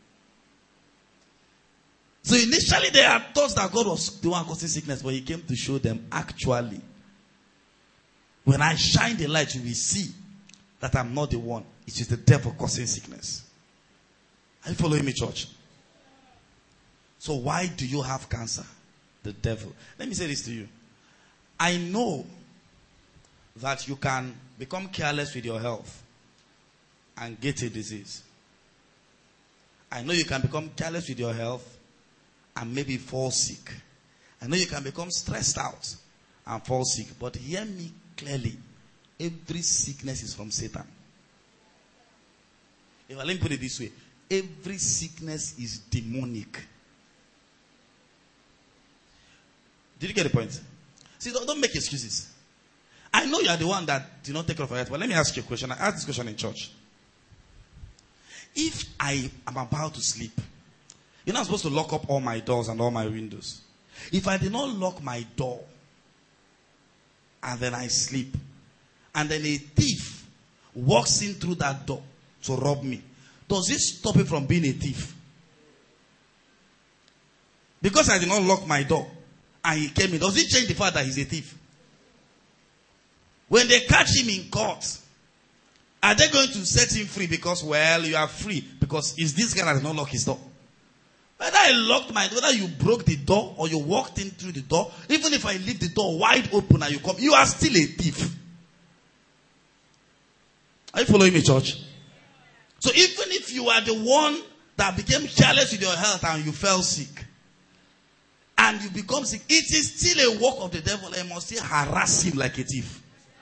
So initially they had thought that God was the one causing sickness, but he came to show them actually, when I shine the light, you will see that I'm not the one. It is the devil causing sickness. Are you following me, church? So why do you have cancer? The devil. Let me say this to you. I know that you can become careless with your health and get a disease. I know you can become careless with your health and maybe fall sick. I know you can become stressed out and fall sick. But hear me clearly. Every sickness is from Satan. Let me put it this way. Every sickness is demonic. Did you get the point? See, don't make excuses. I know you are the one that did not take care of your health, but let me ask you a question. I asked this question in church. If I am about to sleep, you're not supposed to lock up all my doors and all my windows. If I did not lock my door, and then I sleep, and then a thief walks in through that door to rob me, does it stop him from being a thief? Because I did not lock my door, and he came in, does it change the fact that he's a thief? When they catch him in court, are they going to set him free because, well, you are free because it's this guy that did not lock his door? Whether I locked my door, whether you broke the door or you walked in through the door, even if I leave the door wide open and you come, you are still a thief. Are you following me, church? So even if you are the one that became careless with your health and you fell sick, and you become sick, it is still a work of the devil. I must still harass him like a thief.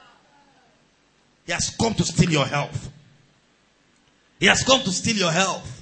He has come to steal your health. He has come to steal your health.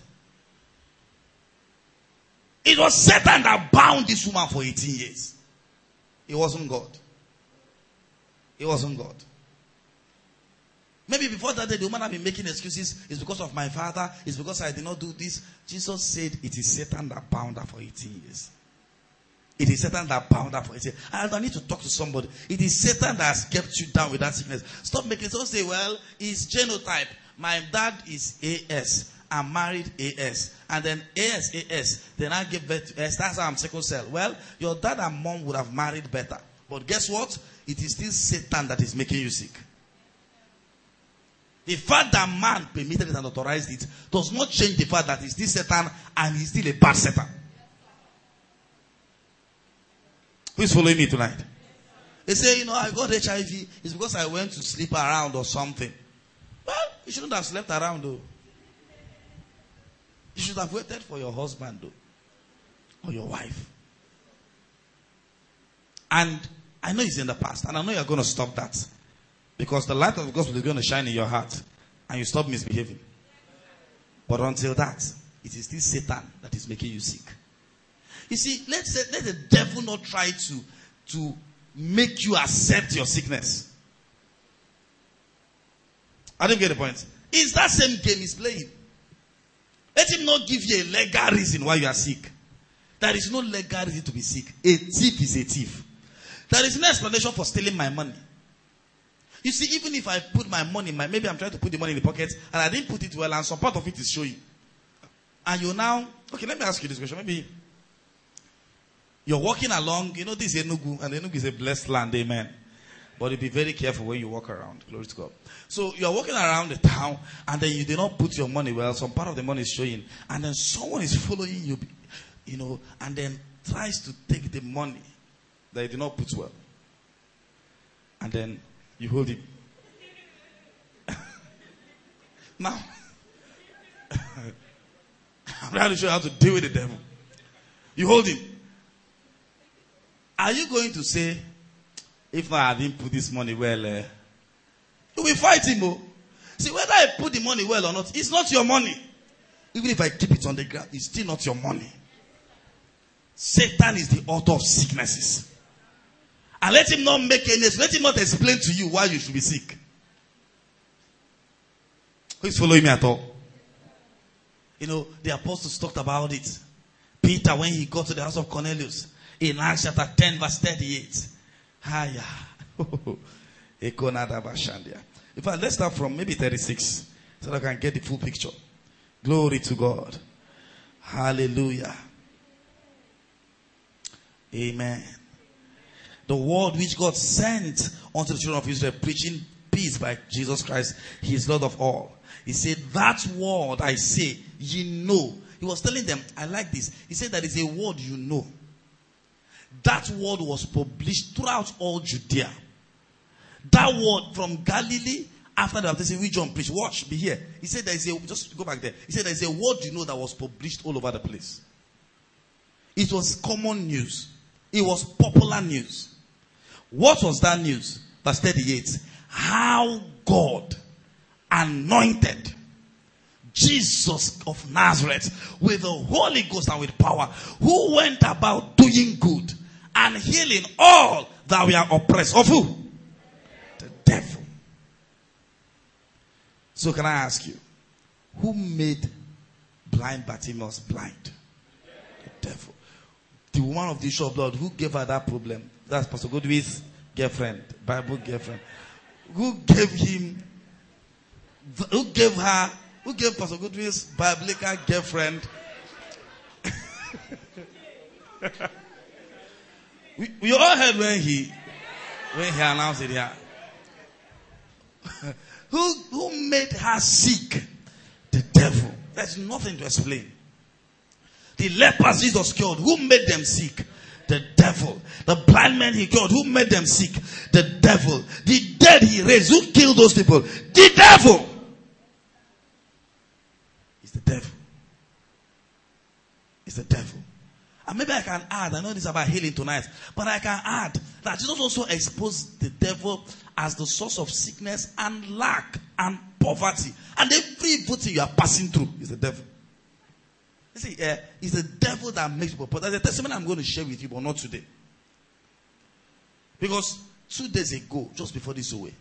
It was Satan that bound this woman for 18 years. It wasn't God. It wasn't God. Maybe before that day, the woman had been making excuses. It's because of my father. It's because I did not do this. Jesus said it is Satan that bound her for 18 years. It is Satan that bound her for 18 years. I need to talk to somebody. It is Satan that has kept you down with that sickness. Stop making it. Don't say, well, it's genotype. My dad is AS. I'm married AS. And then AS. Then I give birth to S. That's how I'm sickle cell. Well, your dad and mom would have married better. But guess what? It is still Satan that is making you sick. The fact that man permitted it and authorized it does not change the fact that he's still Satan and he's still a bad Satan. Who is following me tonight? They say, I got HIV. It's because I went to sleep around or something. Well, you shouldn't have slept around though. You should have waited for your husband though. Or your wife. And I know it's in the past. And I know you're going to stop that. Because the light of the gospel is going to shine in your heart. and you stop misbehaving. But until that, it is still Satan that is making you sick. You see, let the devil not try to make you accept your sickness. I don't get the point. It's that same game he's playing. Let him not give you a legal reason why you are sick. There is no legal reason to be sick. A thief is a thief. There is no explanation for stealing my money. You see, even if I put my money, maybe I'm trying to put the money in the pocket and I didn't put it well and some part of it is showing. And you now, okay, let me ask you this question. Maybe you're walking along, this is Enugu, and Enugu is a blessed land, amen. But you be very careful when you walk around. Glory to God. So you're walking around the town and then you did not put your money well. Some part of the money is showing. And then someone is following you, and then tries to take the money that you did not put well. And then you hold him. Now, I'm trying to show you how to deal with the devil. You hold him. Are you going to say, if I didn't put this money well, you will fight him? Oh. See, whether I put the money well or not, it's not your money. Even if I keep it on the ground, it's still not your money. Satan is the author of sicknesses. And let him not let him not explain to you why you should be sick. Who is following me at all? The apostles talked about it. Peter, when he got to the house of Cornelius, in Acts chapter 10 verse 38. In fact, let's start from maybe 36 so that I can get the full picture. Glory to God. Hallelujah. Amen. The word which God sent unto the children of Israel, preaching peace by Jesus Christ, He is Lord of all. He said, that word I say, ye know. He was telling them, I like this. He said that is a word you know. That word was published throughout all Judea. That word from Galilee, after the baptism, which John preached. Watch, be here. He said there is just go back there. He said there is a word you know that was published all over the place. It was common news. It was popular news. What was that news? Verse 38. How God anointed Jesus of Nazareth with the Holy Ghost and with power, who went about doing good and healing all that were oppressed. Of who? The devil. So can I ask you, who made blind Bartimaeus blind? The devil. The woman of the issue of blood, who gave her that problem? That's Pastor Godwin's girlfriend, Bible girlfriend. Who gave Pastor Godwin's biblical girlfriend? we all heard when he announced it here. Who made her sick? The devil. There's nothing to explain. The lepers Jesus cured, who made them sick? The devil. The blind men he cured, who made them sick? The devil. The dead he raised, who killed those people? The devil. It's the devil. It's the devil. And maybe I can add, I know this is about healing tonight, but I can add that Jesus also exposed the devil as the source of sickness and lack and poverty. And every evil thing you are passing through is the devil. You see, it's the devil that makes people. But there's a testimony I'm going to share with you, but not today. Because 2 days ago, just before this away,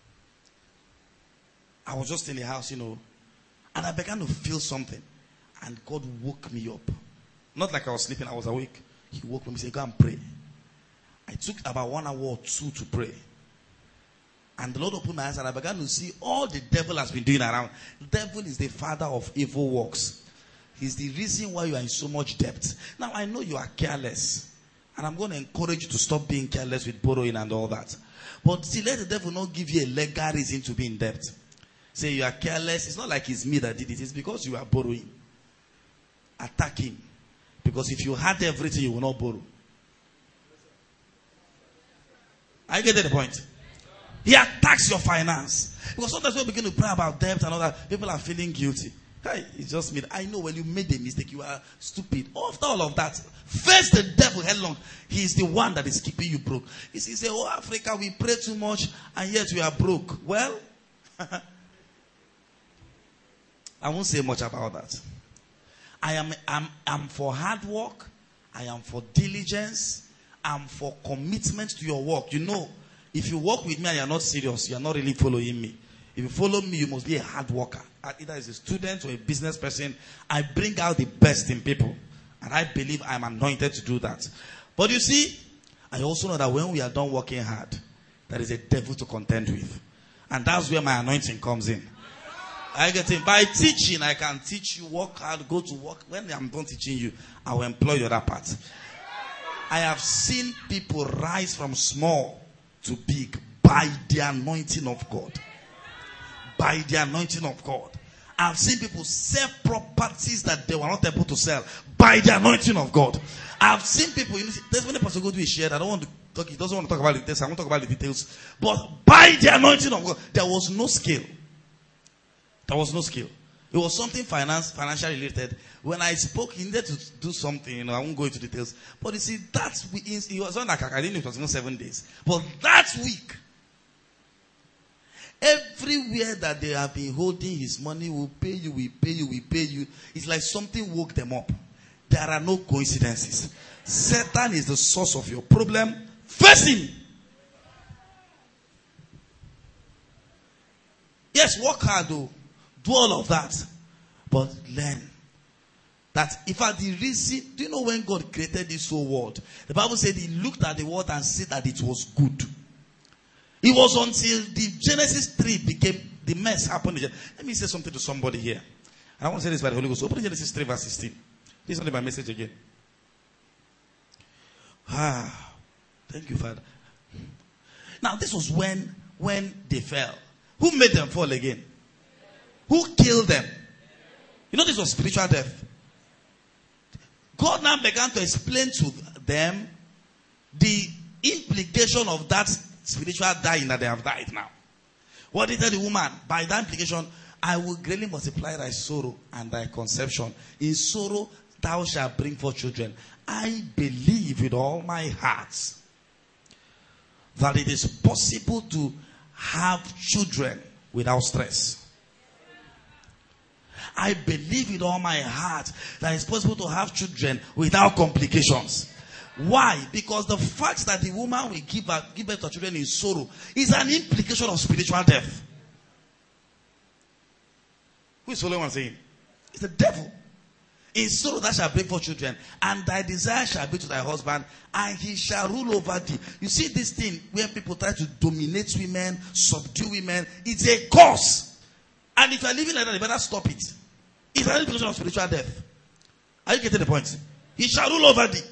I was just in the house, and I began to feel something. And God woke me up. Not like I was sleeping, I was awake. He woke me and said, go and pray. I took about 1 hour or 2 to pray. And the Lord opened my eyes and I began to see all the devil has been doing around. The devil is the father of evil works. He's the reason why you are in so much debt. Now, I know you are careless. And I'm going to encourage you to stop being careless with borrowing and all that. But see, let the devil not give you a legal reason to be in debt. Say you are careless. It's not like it's me that did it. It's because you are borrowing. Attack him. Because if you had everything, you will not borrow. I get the point. He attacks your finance. Because sometimes when we begin to pray about debt and all that, people are feeling guilty. Hey, it's just me. I know when you made a mistake, you are stupid. After all of that, face the devil headlong. He is the one that is keeping you broke. He says, oh, Africa, we pray too much and yet we are broke. Well, I won't say much about that. I'm for hard work. I am for diligence. I'm for commitment to your work. You know, if you work with me and you're not serious, you're not really following me. If you follow me, you must be a hard worker. Either as a student or a business person, I bring out the best in people. And I believe I'm anointed to do that. But you see, I also know that when we are done working hard, there is a devil to contend with. And that's where my anointing comes in. I get it. By teaching, I can teach you, work hard, go to work. When I'm done teaching you, I will employ the other part. I have seen people rise from small to big by the anointing of God. By the anointing of God. I've seen people sell properties that they were not able to sell by the anointing of God. I've seen people, there's when a person go to a share, I don't want to talk, he doesn't want to talk about the details, I won't talk about the details. But by the anointing of God, there was no skill. There was no skill. It was something financial related. When I spoke, he needed to do something, I won't go into details. But you see, it was not like I didn't know it was even 7 days. But that week, everywhere that they have been holding his money, will pay you, we pay you, we pay you. It's like something woke them up. There are no coincidences. Satan is the source of your problem. Face him. Yes, work hard though. Do all of that. But learn that if at the reason, do you know when God created this whole world? The Bible said he looked at the world and said that it was good. It was until the Genesis 3 became, the mess happened. Let me say something to somebody here. I want to say this by the Holy Ghost. Open Genesis 3 verse 16. This is only my message again. Thank you, Father. Now, this was when they fell. Who made them fall again? Who killed them? You know, this was spiritual death. God now began to explain to them the implication of that spiritual dying that they have died now. What did he tell the woman? By that implication, I will greatly multiply thy sorrow and thy conception. In sorrow thou shalt bring forth children. I believe with all my heart that it is possible to have children without stress. I believe with all my heart that it's possible to have children without complications. Why? Because the fact that the woman will give birth to children in sorrow is an implication of spiritual death. Who is following what I'm saying? It's the devil. In sorrow thou shalt bring forth children, and thy desire shall be to thy husband, and he shall rule over thee. You see this thing where people try to dominate women, subdue women, it's a curse. And if you are living like that, you better stop it. It's an implication of spiritual death. Are you getting the point? He shall rule over thee.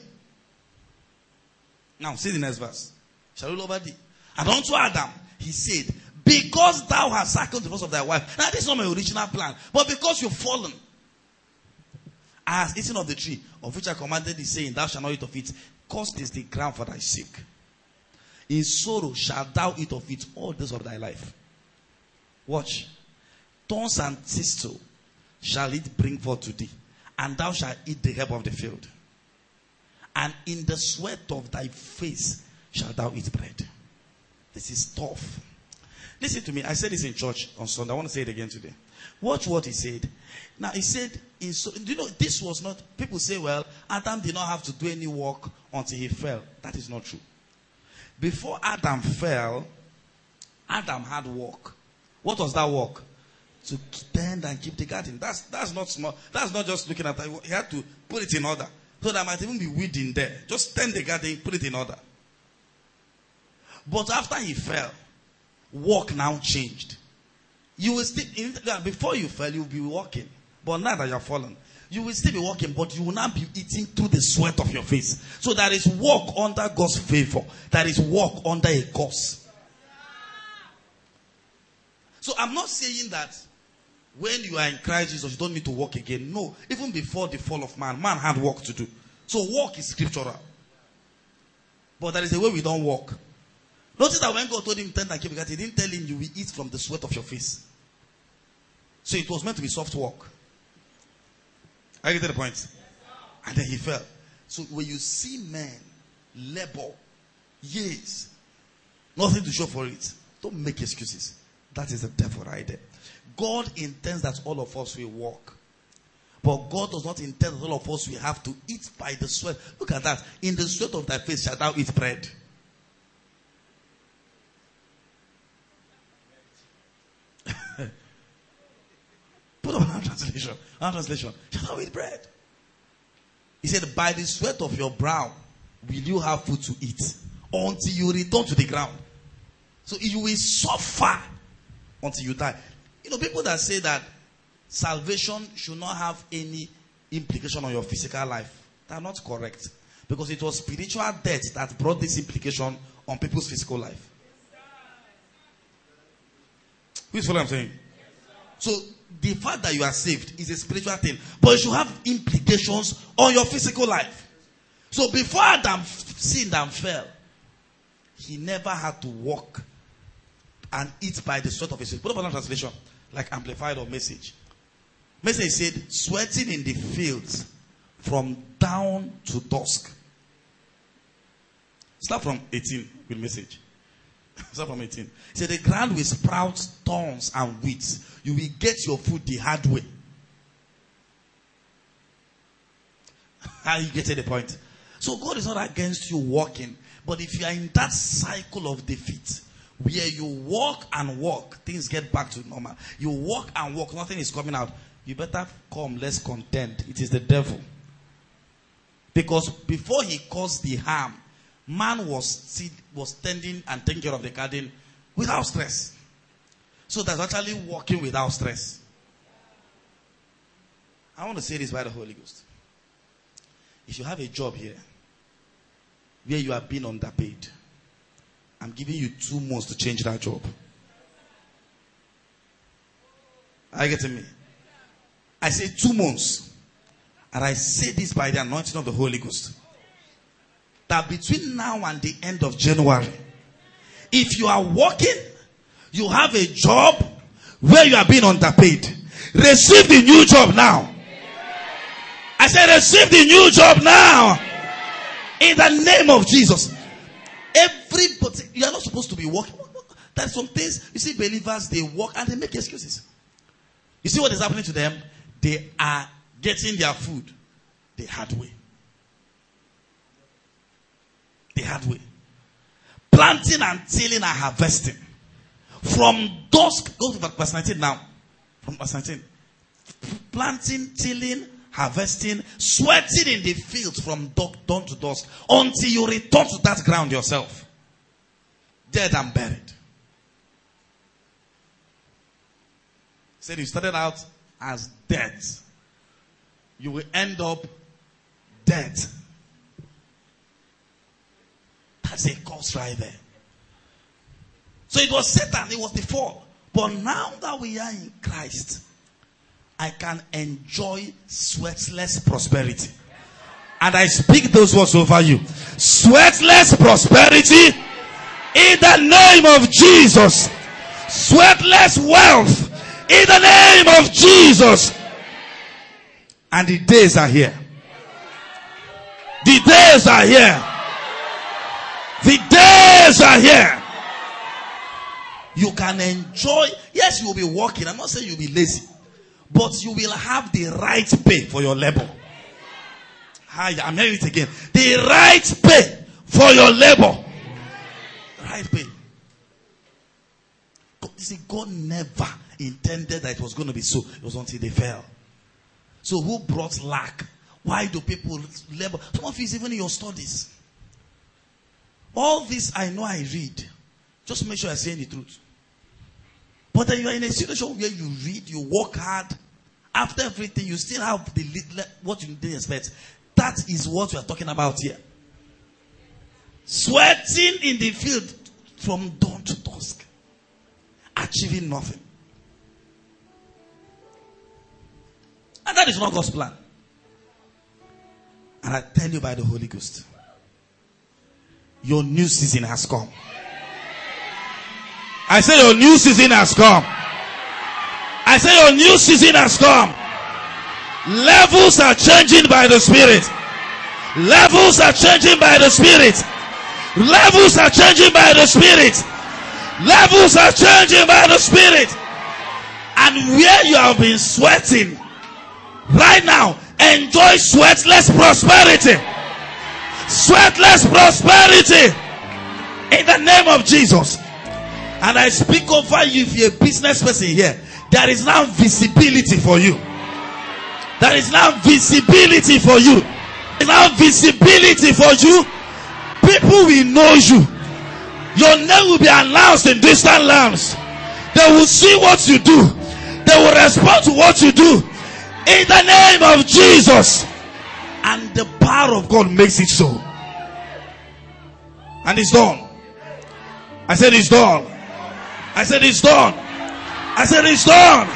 Now, see the next verse. Shall rule over thee. And unto Adam, he said, because thou hast hearkened to the voice of thy wife. Now, this is not my original plan. But because you've fallen, I have eaten of the tree, of which I commanded thee, saying, thou shalt not eat of it. Cursed is the ground for thy sake. In sorrow shalt thou eat of it all days of thy life. Watch. Thorns and thistle shall it bring forth to thee, and thou shalt eat the herb of the field. And in the sweat of thy face shalt thou eat bread. This is tough. Listen to me. I said this in church on Sunday. I want to say it again today. Watch what he said. Now, he said, do you know, this was not, people say, well, Adam did not have to do any work until he fell. That is not true. Before Adam fell, Adam had work. What was that work? To tend and keep the garden. That's not small. That's not just looking at it. He had to put it in order. So there might even be weed in there. Just tend the garden, put it in order. But after he fell, work now changed. You will still, before you fell, you will be walking. But now that you have fallen, you will still be walking, but you will not be eating through the sweat of your face. So there is walk under God's favor. There is walk under a curse. So I'm not saying that when you are in Christ Jesus, you don't need to walk again. No, even before the fall of man had work to do. So walk is scriptural. But there is a way we don't walk. Notice that when God told him, tend and keep the garden, he didn't tell him you will eat from the sweat of your face. So it was meant to be soft walk. I get to the point. And then he fell. So when you see men labor years, nothing to show for it, don't make excuses. That is the devil right there. God intends that all of us will walk. But God does not intend that all of us will have to eat by the sweat. Look at that. In the sweat of thy face shalt thou eat bread. Put up another translation. Another translation. Shalt thou eat bread. He said, by the sweat of your brow will you have food to eat until you return to the ground. So you will suffer until you die. You know, people that say that salvation should not have any implication on your physical life, they are not correct. Because it was spiritual death that brought this implication on people's physical life. Who's what I'm saying? So the fact that you are saved is a spiritual thing, but it should have implications on your physical life. So before Adam sinned and fell, he never had to walk and eat by the sweat of his face. Put up another translation, like Amplified or Message. Message said, sweating in the fields from dawn to dusk. Start from 18 with Message. Start from 18. He said, the ground will sprout thorns and weeds. You will get your food the hard way. How you get to the point? So God is not against you walking. But if you are in that cycle of defeat, where you walk and walk, things get back to normal. You walk and walk, nothing is coming out. You better come less content. It is the devil. Because before he caused the harm, man was tending and taking care of the garden without stress. So that's actually walking without stress. I want to say this by the Holy Ghost. If you have a job here where you are being underpaid, I'm giving you 2 months to change that job. Are you getting me? I say 2 months. And I say this by the anointing of the Holy Ghost. That between now and the end of January, if you are working, you have a job where you are being underpaid, receive the new job now. I said receive the new job now. In the name of Jesus. Everybody, you are not supposed to be working. There's some things, you see believers, they work and they make excuses. You see what is happening to them? They are getting their food the hard way. The hard way. Planting and tilling and harvesting. From dusk, go to verse 19 now. From verse 19. Planting, tilling, harvesting, sweating in the fields from dawn to dusk until you return to that ground yourself. Dead and buried. Said you started out as dead. You will end up dead. That's a curse right there. So it was Satan, it was the fall. But now that we are in Christ, I can enjoy sweatless prosperity. And I speak those words over you. Sweatless prosperity in the name of Jesus. Sweatless wealth in the name of Jesus. And the days are here. The days are here. The days are here. You can enjoy. Yes, you will be working. I'm not saying you'll be lazy. But you will have the right pay for your labor. I'm hearing it again. The right pay for your labor. Right pay. You see, God never intended that it was going to be so. It was until they fell. So who brought lack? Why do people labor? Some of you is even in your studies. All this I know I read. Just make sure I'm saying the truth. But then you are in a situation where you read, you work hard. After everything, you still have what you didn't expect. That is what we are talking about here. Sweating in the field from dawn to dusk. Achieving nothing. And that is not God's plan. And I tell you by the Holy Ghost, your new season has come. I say your new season has come. I say your new season has come. Levels are changing by the Spirit. Levels are changing by the Spirit. Levels are changing by the Spirit. Levels are changing by the Spirit. And where you have been sweating, right now, enjoy sweatless prosperity. Sweatless prosperity. In the name of Jesus. And I speak over you, if you're a business person here, there is now visibility for you. There is now visibility for you. There is now visibility for you. People will know you. Your name will be announced in distant lands. They will see what you do. They will respond to what you do. In the name of Jesus. And the power of God makes it so. And it's done. I said it's done. I said it's done. I said it's done.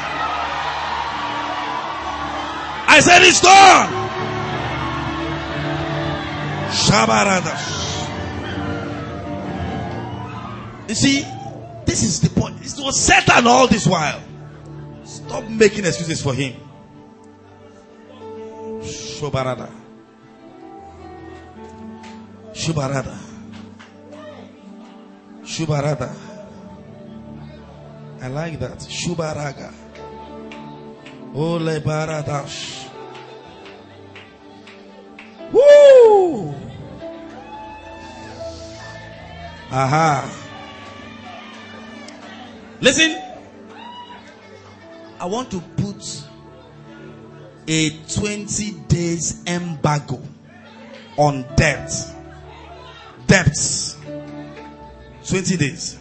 I said it's done. Shabarada. You see, this is the point. It was Satan all this while. Stop making excuses for him. Shobarada. Shubarada. Shubarada. I like that. Shubaraga. Ole baradash. Woo! Aha. Listen. I want to put a 20 days embargo on debt. Debts. 20 days.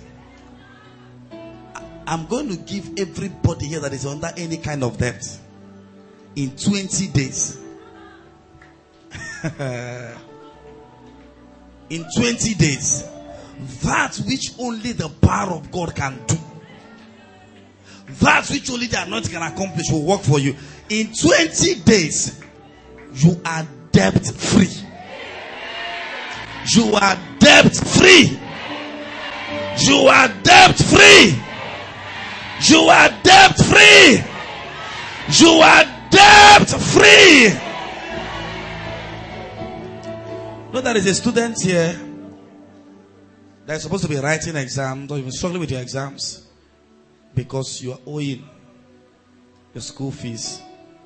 I'm going to give everybody here that is under any kind of debt in 20 days. In 20 days. That which only the power of God can do. That which only the anointing can accomplish will work for you. In 20 days, you are debt free. You are debt free. You are debt free. You are debt free. You are debt free. Know there is a student here that is supposed to be writing exams or even struggling with your exams because you are owing your school fees.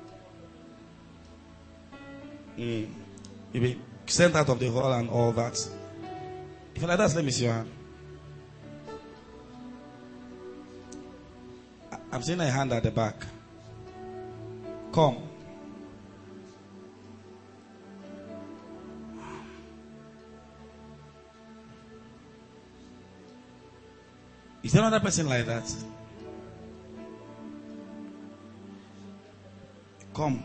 You'll be sent out of the hall and all that. If you're like that, let me see your hand. I'm seeing a hand at the back. Come. Is there another person like that? Come.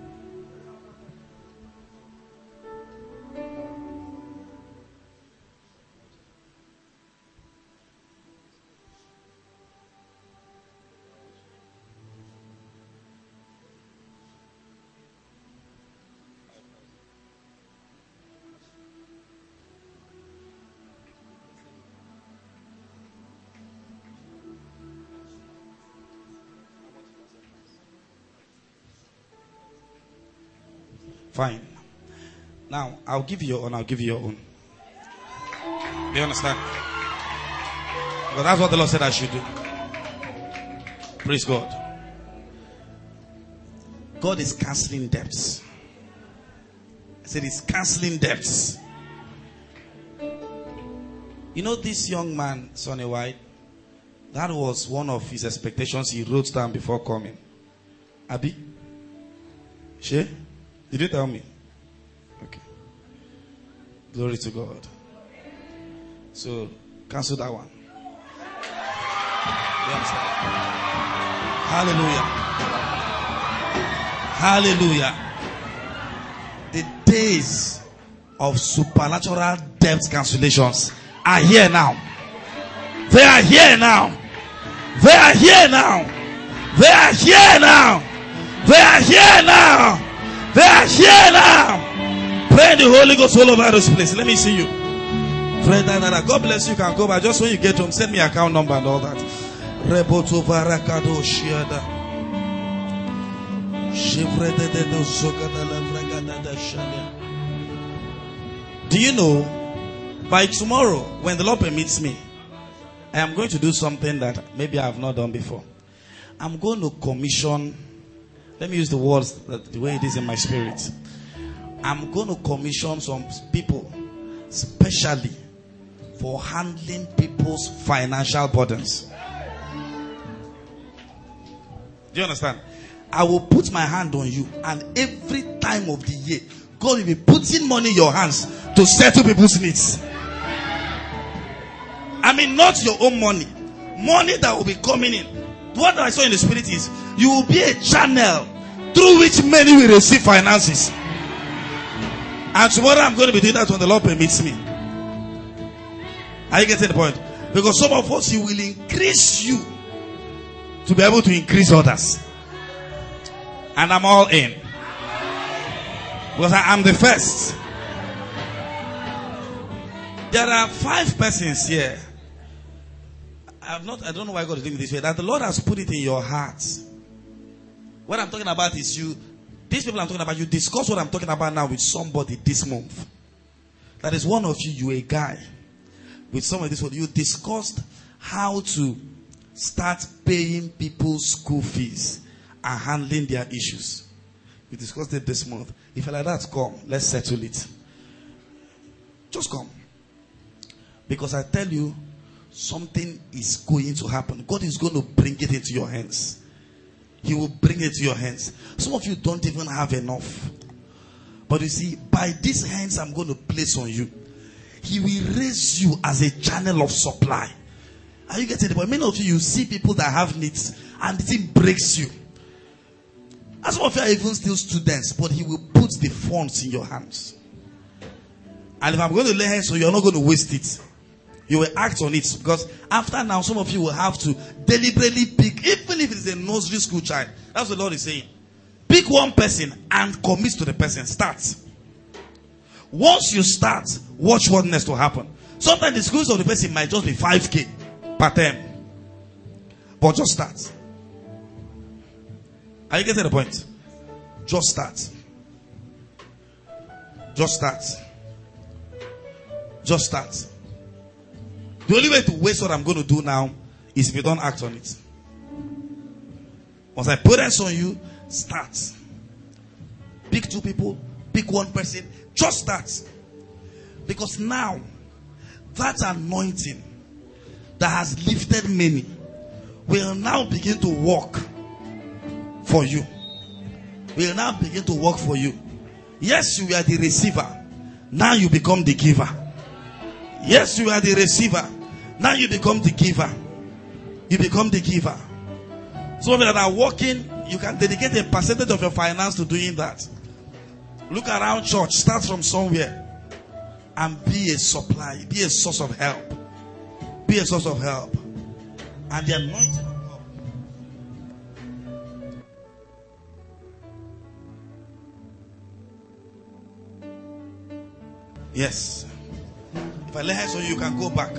Fine. Now, I'll give you your own. I'll give you your own. Do you understand? Because that's what the Lord said I should do. Praise God. God is canceling debts. I said He's canceling debts. You know this young man, Sonny White? That was one of his expectations he wrote down before coming. Abi? She? Did you tell me? Okay. Glory to God. So, cancel that one. You understand? Hallelujah. Hallelujah. The days of supernatural debt cancellations are here now. They are here now. They are here now. They are here now. They are here now. They are here now. Pray the Holy Ghost all over this place. Let me see you. Pray that. God bless you. Can go, but just when you get home, send me account number and all that. Do you know, by tomorrow, when the Lord permits me, I am going to do something that maybe I have not done before. I'm going to commission, let me use the words the way it is in my spirit. I'm going to commission some people specially for handling people's financial burdens. Do you understand? I will put my hand on you, and every time of the year, God will be putting money in your hands to settle people's needs. I mean, not your own money. Money that will be coming in. What I saw in the spirit is, you will be a channel through which many will receive finances. And tomorrow I'm going to be doing that when the Lord permits me. Are you getting the point? Because some of us, He will increase you to be able to increase others. And I'm all in. Because I am the first. There are 5 persons here. I don't know why God is doing it this way. That the Lord has put it in your heart. What I'm talking about is you. These people I'm talking about, you discuss what I'm talking about now with somebody this month. That is one of you, you're a guy. With somebody this month, you discussed how to start paying people's school fees and handling their issues. We discussed it this month. If you're like that, come. Let's settle it. Just come. Because I tell you, something is going to happen. God is going to bring it into your hands. He will bring it to your hands. Some of you don't even have enough. But you see, by these hands I'm going to place on you, He will raise you as a channel of supply. Are you getting the point? Many of you see people that have needs and the thing breaks you. And some of you are even still students, but He will put the funds in your hands. And if I'm going to lay hands on you, you're not going to waste it. You will act on it. Because after now, some of you will have to deliberately pick, even if it's a nursery school child. That's what the Lord is saying. Pick one person and commit to the person. Start. Once you start, watch what next will happen. Sometimes the schools of the person might just be 5K per term. But just start. Are you getting the point? Just start. Just start. Just start. The only way to waste what I'm going to do now is if you don't act on it. Once I put hands on you, start. Pick 2 people, pick 1 person, just start. Because now, that anointing that has lifted many will now begin to work for you. Will now begin to work for you. Yes, you were the receiver. Now you become the giver. Yes, you are the receiver. Now you become the giver. You become the giver. Some of you that are working, you can dedicate a percentage of your finance to doing that. Look around church. Start from somewhere. And be a supply. Be a source of help. Be a source of help. And the anointing of God. Yes. If I lay hands on you, you can go back.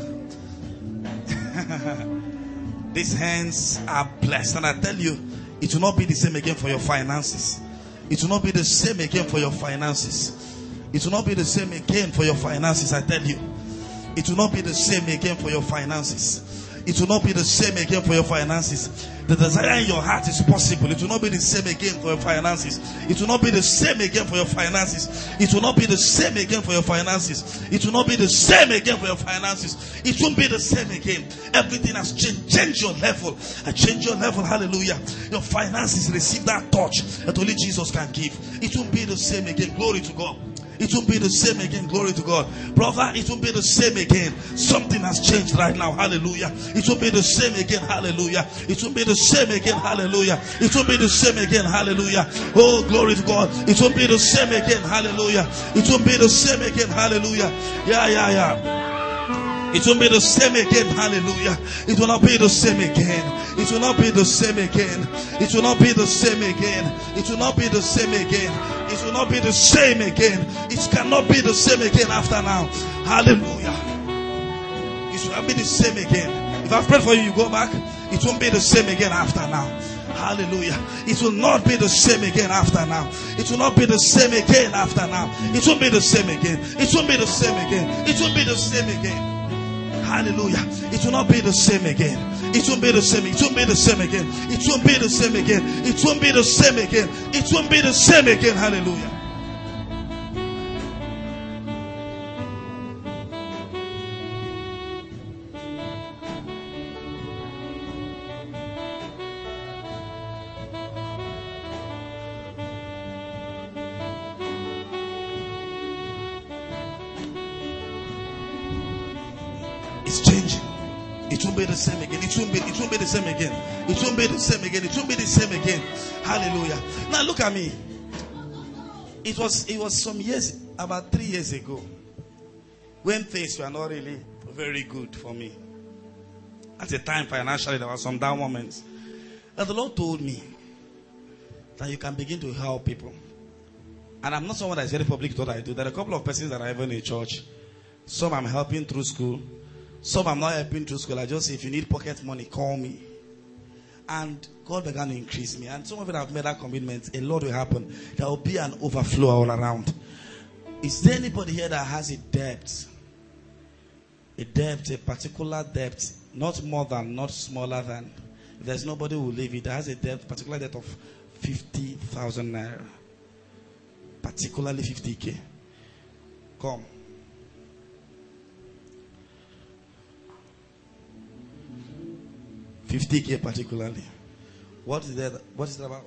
These hands are blessed. And I tell you, it will not be the same again for your finances. It will not be the same again for your finances. It will not be the same again for your finances. I tell you, it will not be the same again for your finances. It will not be the same again for your finances. The desire in your heart is possible. It will not be the same again for your finances. It will not be the same again for your finances. It will not be the same again for your finances. It will not be the same again for your finances. It won't be the same again. Everything has changed. Change your level. I change your level. Hallelujah. Your finances receive that touch that only Jesus can give. It won't be the same again. Glory to God. It won't be the same again. Glory to God. Brother, it won't be the same again. Something has changed right now. Hallelujah. It won't be the same again. Hallelujah. It won't be the same again. Hallelujah. It won't be the same again. Hallelujah. Oh, glory to God. It won't be the same again. Hallelujah. It won't be the same again. Hallelujah. Yeah. It will be the same again. Hallelujah. It will not be the same again. It will not be the same again. It will not be the same again. It will not be the same again. It will not be the same again. It cannot be the same again after now. Hallelujah. It should not be the same again. If I've prayed for you, you go back. It won't be the same again after now. Hallelujah. It will not be the same again after now. It will not be the same again after now. It won't be the same again. It won't be the same again. It won't be the same again. Hallelujah. It will not be the same again. It won't be the same. It won't be the same again. It won't be the same again. It won't be the same again. It won't be the same again. Hallelujah. It's changing. It won't be the same again. It won't be the same again. It won't be the same again. It won't be the same again. Hallelujah. Now look at me. It was some years, about 3 years ago, when things were not really very good for me. At the time, financially, there were some down moments. And the Lord told me that you can begin to help people. And I'm not someone that is very public with what I do. There are a couple of persons that are even in church. Some I'm helping through school. Some I'm not helping through school. I just say, if you need pocket money, call me. And God began to increase me. And some of it have made that commitment. A lot will happen. There will be an overflow all around. Is there anybody here that has a debt? A debt, a particular debt, not more than, not smaller than. If there's nobody who will leave it, that has a debt, particular debt of 50,000 naira. Particularly 50K. Come. $50K particularly. What is that? What is it about?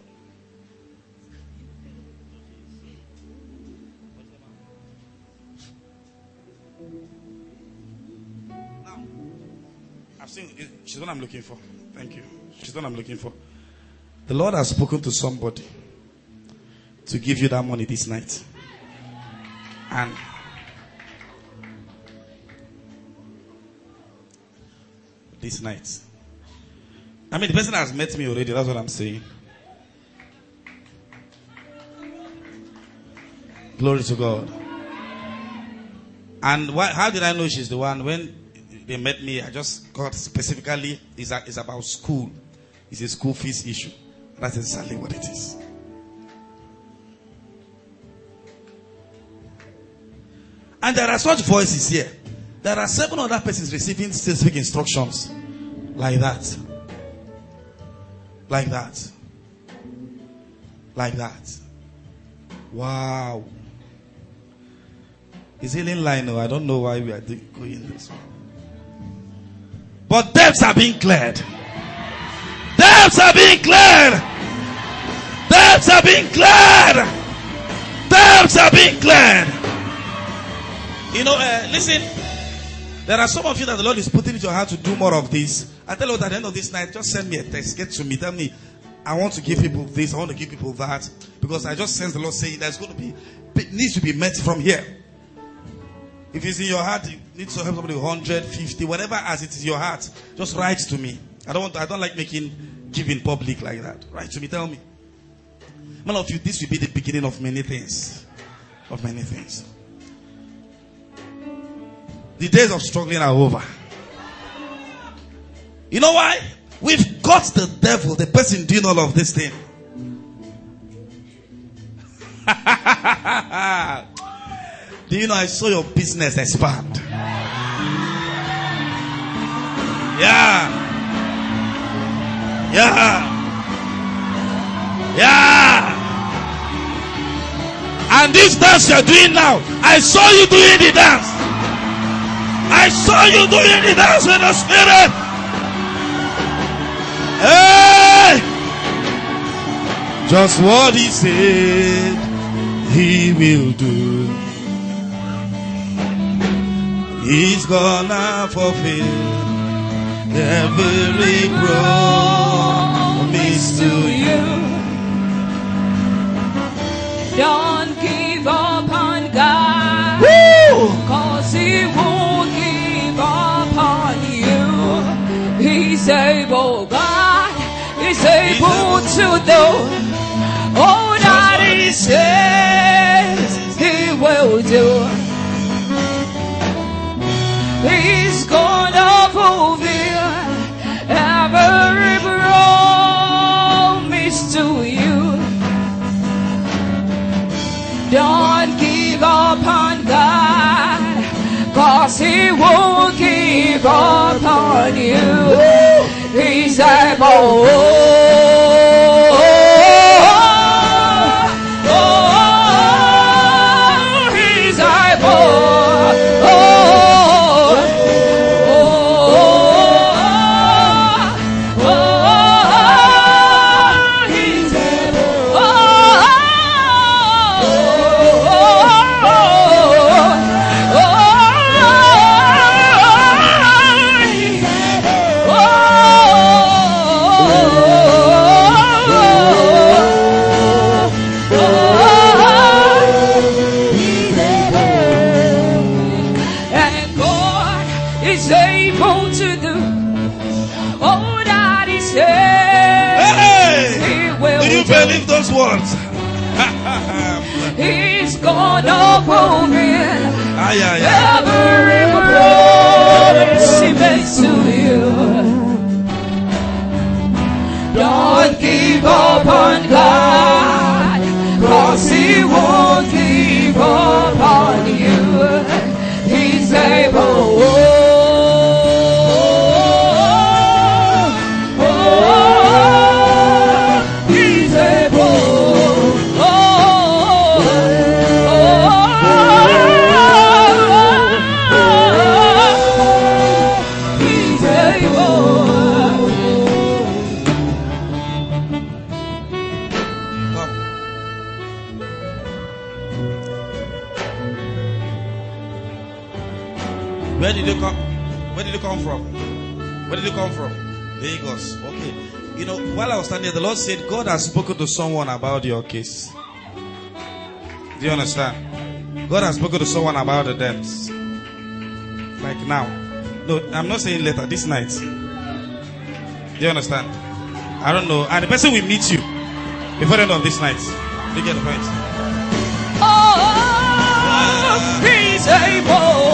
Now, I've seen. She's what I'm looking for. Thank you. She's what I'm looking for. The Lord has spoken to somebody to give you that money this night. And this night. I mean, the person has met me already. That's what I'm saying. Glory to God. And how did I know she's the one? When they met me, I just got specifically, it's about school. It's a school fees issue. That's exactly what it is. And there are such voices here. There are 7 other persons receiving specific instructions like that. Like that. Like that. Wow. Is healing line? No, I don't know why we are going this way. But debts are being cleared. Debts are being cleared. Debts are being cleared. Debts are being cleared. You know, listen. There are some of you that the Lord is putting into your heart to do more of this. I tell you at the end of this night, just send me a text. Get to me. Tell me, I want to give people this. I want to give people that. Because I just sense the Lord saying there's going to be, it needs to be met from here. If it's in your heart, you need to help somebody with 150, whatever as it is in your heart, just write to me. I don't like giving public like that. Write to me, tell me. Many of you, this will be the beginning of many things. Of many things. The days of struggling are over. You know why? We've got the devil, the person doing all of this thing. Do you know I saw your business expand? Yeah. Yeah. Yeah. And this dance you're doing now, I saw you doing the dance. I saw you doing the dance with the Spirit. Hey! Just what He said He will do. He's gonna fulfill every promise to you. Don't give up on God. Woo! 'Cause He won't give up on you. He's able, God. He's able to do all that He says He will do. He's gonna fulfill every promise to you. Don't give up on God, 'cause He won't give Believe those words. He's gonna fulfill every promise he makes to you. Don't give up on God, 'cause he won't give up on you. He's able. Where did you come? Where did you come from? Where did you come from? Lagos. Okay. You know, while I was standing there, the Lord said, God has spoken to someone about your case. Do you understand? God has spoken to someone about the debts. Like now. No, I'm not saying later, this night. Do you understand? I don't know. And the person will meet you before the end of this night. Do you get the point? Oh, he's able.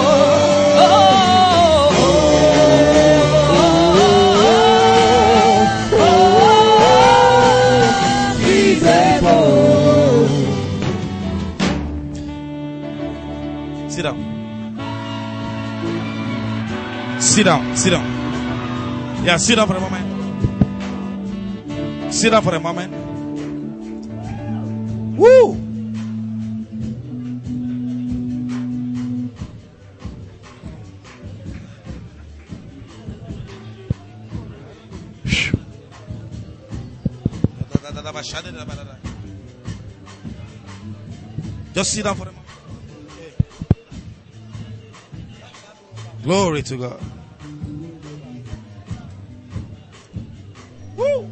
Sit down. Sit down. Sit down. Yeah, sit down for a moment. Sit down for a moment. Woo! Just sit down for a moment. Glory to God. Woo!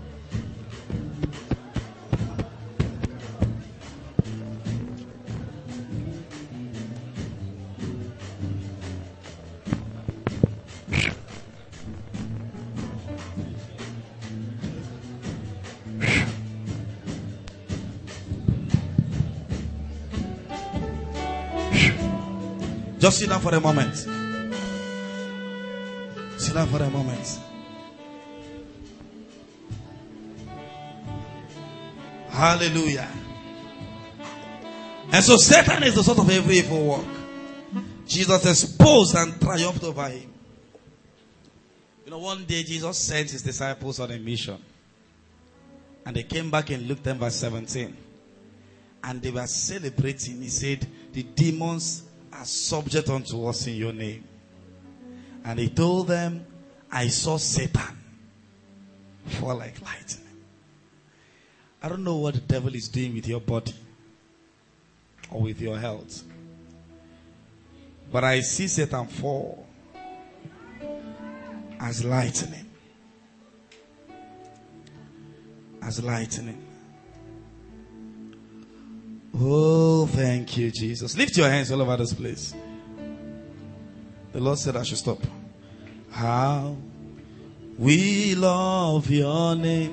Just sit down for a moment. Sit down for a moment. Hallelujah. And so Satan is the source of every evil work. Jesus exposed and triumphed over him. You know, one day Jesus sent his disciples on a mission. And they came back in Luke 10 verse 17. And they were celebrating. He said, the demons are subject unto us in your name. And he told them, I saw Satan fall like lightning. I don't know what the devil is doing with your body or with your health. But I see Satan fall as lightning. As lightning. Oh, thank you, Jesus. Lift your hands all over this place. The Lord said I should stop. How we love your name,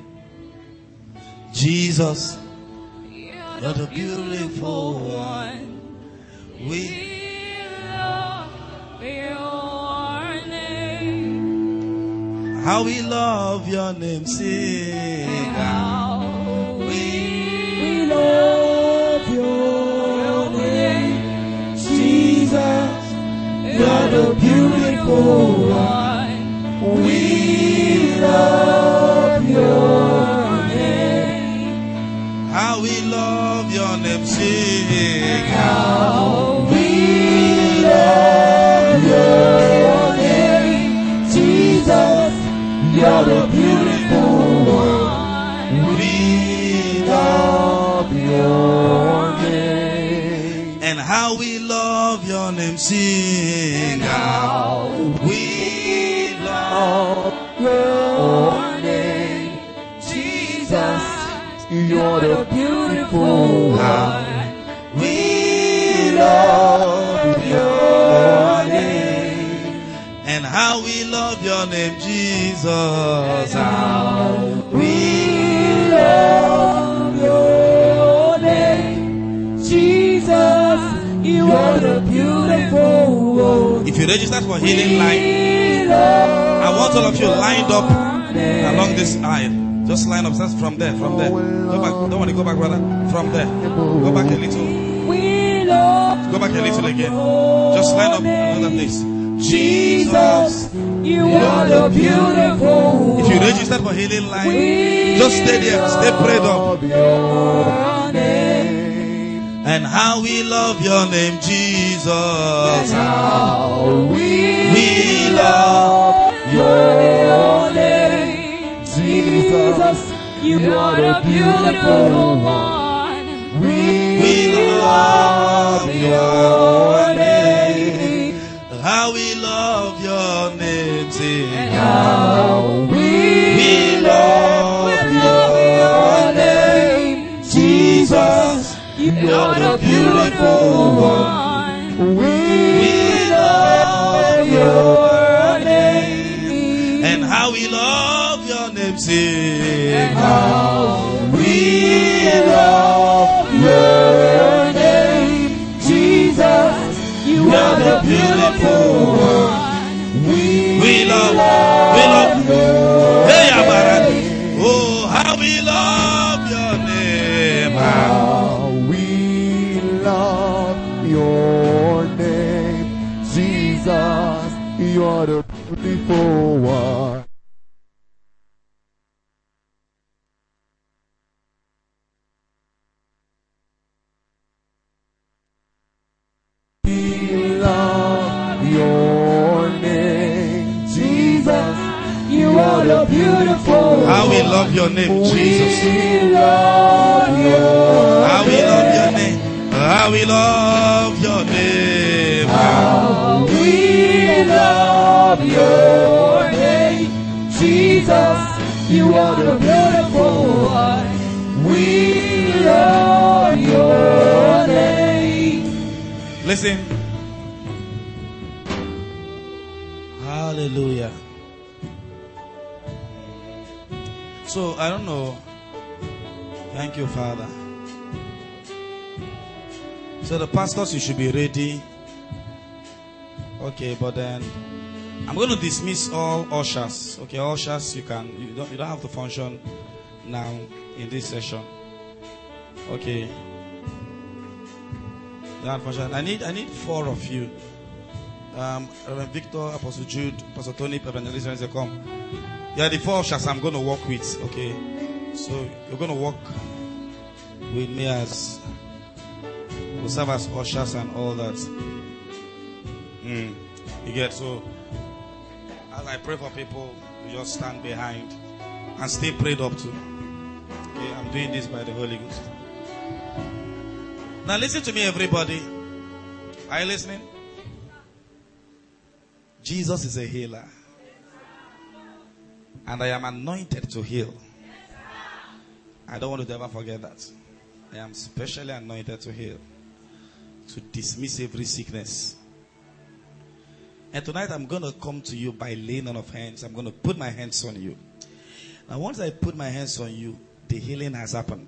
Jesus. You're the beautiful one. We love your name. How we love your name, sing. How we love your name, Jesus. You're the beautiful one. We love sing. How we love your name, Jesus. You're the beautiful one. We love your name. And how we love your name, sing. How we love your name, Jesus. You're the beautiful one. We love your name. And how we love your name, Jesus. How we love your name, Jesus. You are the beautiful one. If you registered for Healing Line, I want all of you lined up along this aisle. Just line up. That's from there. Go back. Don't want to go back, brother. From there. Go back a little. Go back a little again. Just line up another place. Jesus, you are the beautiful. If you registered for Healing Line, just stay there. Stay prayed up. And how we love your name, Jesus. How we love your name, Jesus. You are the beautiful one. We love your name. How we love your name, Jesus. How we love your name, Jesus. You are the beautiful one. We love your name. And how we love your name, sing. How we love your name, Jesus. You are the beautiful one. We love. Hey, Abarani. Oh, how we love your name. How we love your name, Jesus. You are the beautiful one. We love your name, Jesus. You are the beautiful one. How we love your name, Jesus. We love your How we love your name. How we love your name. How we love your name, Jesus. You are the beautiful one. We love your name. Listen. Hallelujah. So, I don't know. Thank you, Father. So, the pastors, you should be ready. Okay, but then I'm going to dismiss all ushers. Okay, ushers, you don't have to function now in this session. Okay. You don't have to function. I need 4 of you. Reverend Victor, Apostle Jude, Pastor Tony, Evangelist, come. Yeah, the 4 ushers I'm going to work with. Okay, so you're going to work with me as we'll serve as ushers and all that. You get, so as I pray for people, you just stand behind and stay prayed up to. Okay, I'm doing this by the Holy Ghost. Now listen to me, everybody. Are you listening? Jesus is a healer. And I am anointed to heal. I don't want to ever forget that. I am specially anointed to heal. To dismiss every sickness. And tonight I'm going to come to you by laying on of hands. I'm going to put my hands on you. Now once I put my hands on you, the healing has happened.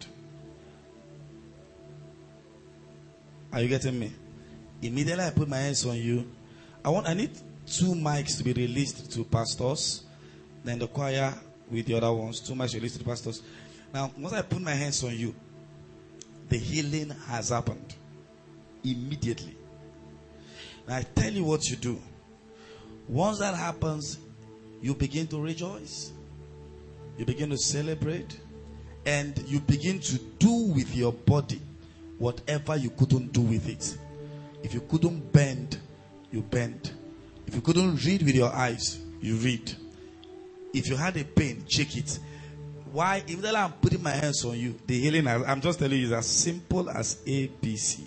Are you getting me? Immediately I put my hands on you. I need 2 mics to be released to pastors. Then the choir with the other ones. 2 mics released to the pastors. Now, once I put my hands on you, the healing has happened. Immediately. Now, I tell you what you do. Once that happens, you begin to rejoice. You begin to celebrate. And you begin to do with your body whatever you couldn't do with it. If you couldn't bend, you bend. If you couldn't read with your eyes, you read. If you had a pain, check it. Why? If I'm putting my hands on you, the healing, I'm just telling you, is as simple as ABC.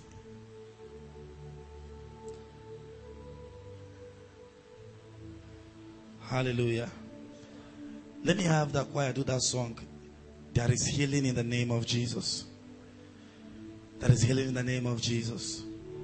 Hallelujah. Let me have that choir do that song. There is healing in the name of Jesus. There is healing in the name of Jesus.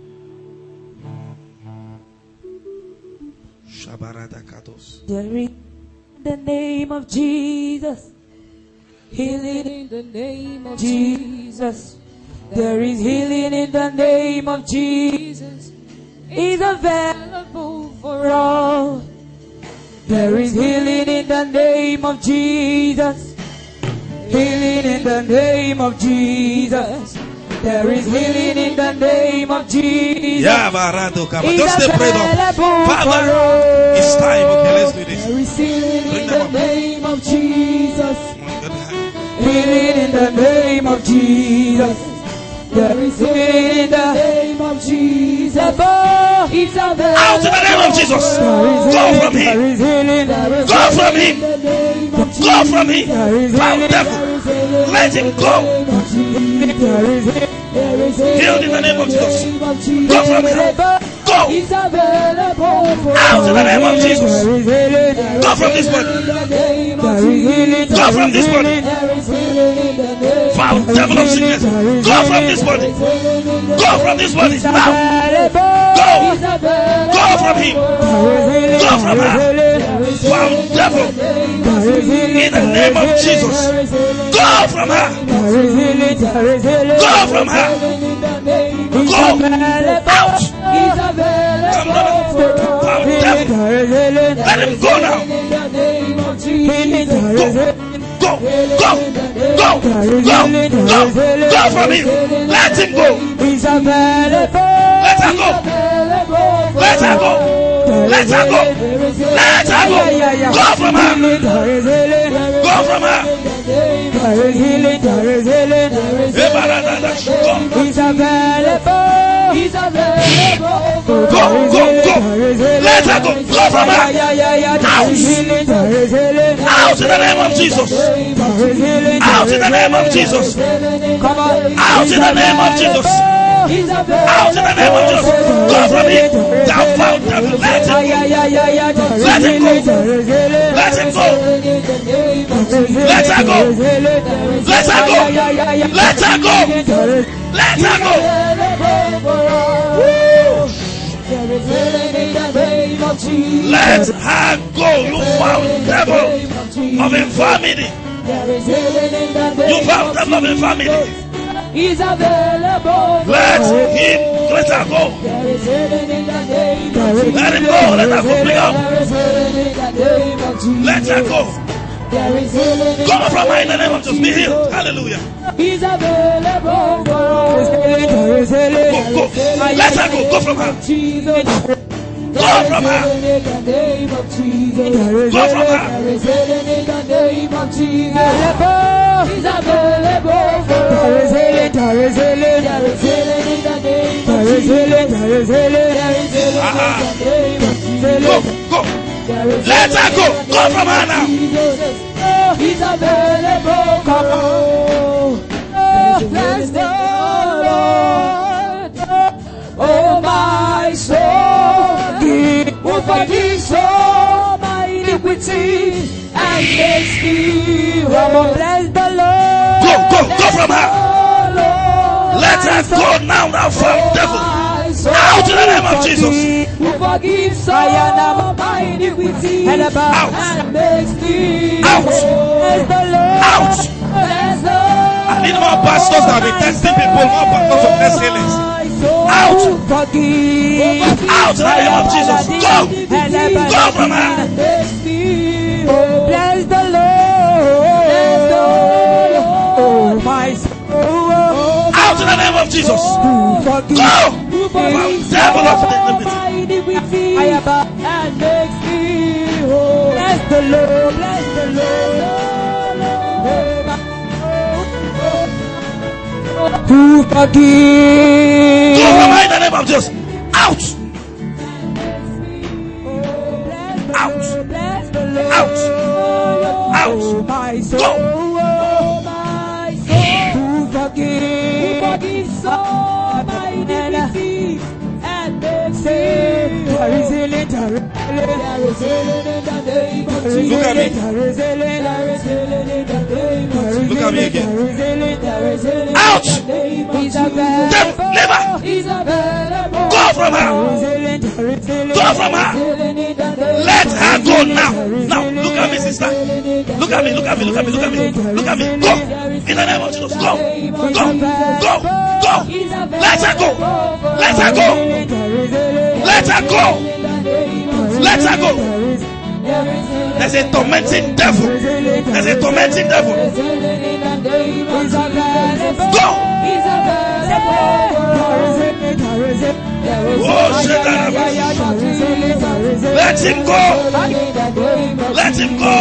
There is the name of Jesus. Healing in the name of Jesus. There is healing in the name of Jesus. Is available for all. There is healing in the name of Jesus. Healing in the name of Jesus. There is healing in the name of Jesus. Yeah, Barado, come on. Just pray though. Father, it's time. Okay, let's do this. There is healing in the name of Jesus. Healing in the name of Jesus. There is healing in the name of Jesus. Out in the name of Jesus. Go from him. Go from him. Go from him. Foul devil. Let him go. Healed in the name of Jesus. Go from him. Go. Out in the name of Jesus. Go from this body. Go from this body. Foul devil of sickness. Go from this body. Go from this body. Now. Go. Go from him. Go from her. Foul devil. In the name of Jesus. Go from her. Go from her. Go out. Come on. Foul devil. Let him go now. Go. Go. Go. Go. Go. Go. Go from him. Let him go. Let her go. Let her go. Let her go. Let her go. Go from her. Go from her. Go. Go. Go. Let her go. Go from her. Out. Out in the name of Jesus. Out in the name of Jesus. Out in the name of Jesus. Out in the name of Jesus. Go from him. Thou foul devil. Let him go. Let him go. Let him go. Let her go. Let her go. Let her go. Let her go. Let her go, you foul devil of infirmity. You foul devil of infirmity. Is available. Let him let her go. Let him go. Let her go. Bring up. Let her go. Go from her in the name of Jesus. Be healed. Hallelujah. Is available. Go. Let her go. Go from her. Go from her. Go from her. Go. Go. Let her go. Go from her now. He's available. Come on. Bless the Lord. Oh my soul, who forgives all my iniquities and makes me whole. Bless the Lord. Go from her. Let her go now, thou foul devil. Out in the name of Jesus. Who forgives all my iniquities and makes me whole. Bless the Lord. Out. Bless the Lord. I need more pastors that will be testing people, more pastors of their healings. Out. Out in the name of Jesus. Go. Go from her. Bless the Lord. Oh my soul. Out in the name of Jesus. Go. Devil of iniquity. And makes me whole. Bless the Lord. Bless the Lord. who forgives. Go from her in the name of Jesus. Out. Out. Out. Out. Go. Who forgives all my iniquities and makes me there is healing, there is healing in the name of Jesus. Look at me. Look at me again. Out. Never. Go from her. Go from her. Let her go now. Now, look at me, sister. Look at me, look at me, look at me, look at me. Look at me. Go. In the name of Jesus. Go. Go. Go. Go. Let her go. Let her go. Let her go. Let her go. There's a tormenting devil. There's a tormenting devil. Go. Oh, let him go. Let him go.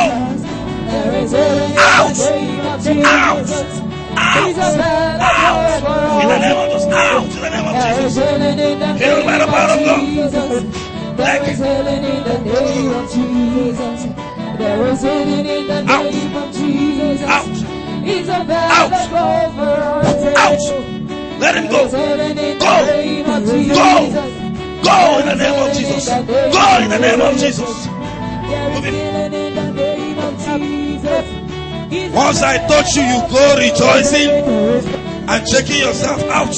Out. Out. Out. Out. In the name of Jesus. Out. In the name of Jesus. Healed by the power of God. There is healing in the name of Jesus. There is healing in the name of Jesus. Out. He's available for us. Out. Let him go. Go. Go. Go in the name of Jesus. Go in the name of Jesus. Move him. Once I touch you, you go rejoicing and checking yourself out.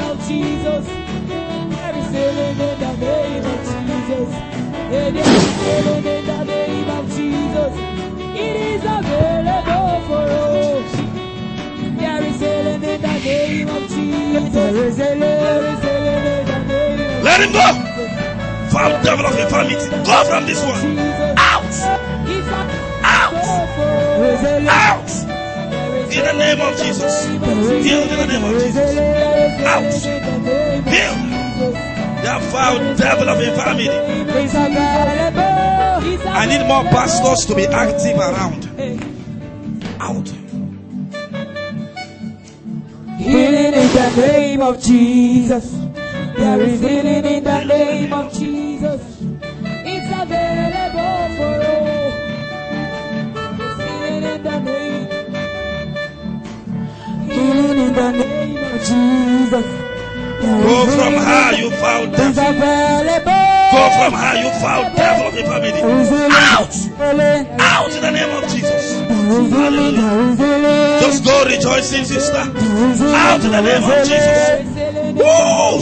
It is healing in the name of Jesus. It is available for us. There is healing in the name of Jesus. There is healing in the name. Let him go. Foul devil of infirmity, go from this one. Out. Out. Out. In the name of Jesus. Healed in the name of Jesus. Out. Healed. The foul devil of infirmity. I need more pastors to be active around. Out. Healing in the name of Jesus. There is healing in the name of Jesus. It's available for all. Healing in the name. Healing in the name of Jesus. Go from her, you foul devil. Go from her, you foul devil of infirmity. Out! Out in the name of Jesus. Hallelujah. Just go rejoicing, sister. Out in the name of Jesus. Whoa!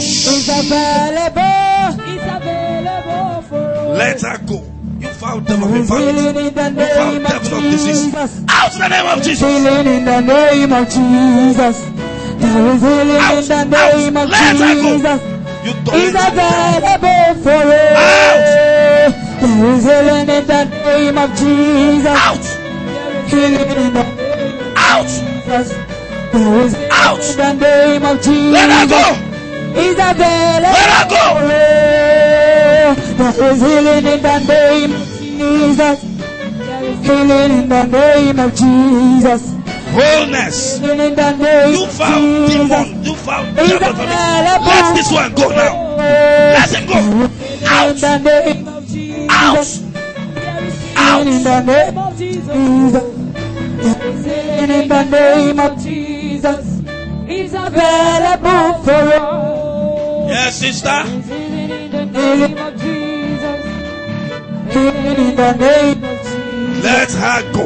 Let her go. You foul devil of infirmity. You foul devil of disease. Out in the name of Jesus. Healing in the name of Jesus. There is healing in the name of Jesus. Is available for us. There is healing in the name of Jesus. Out. Healing in the name of Jesus. There is Out. in the name of Jesus. Let her go. Is available. Let her go. There is healing in the name of Jesus. Healing in the name of Jesus. Wholeness. In the name You found demon. You found devil from it. Let this one go now. Let him go. Out. Out. Out. In the name of Jesus. In the name of Jesus. It's available for all. Yes, sister. In the name of Jesus. In the name of Jesus. Let her go.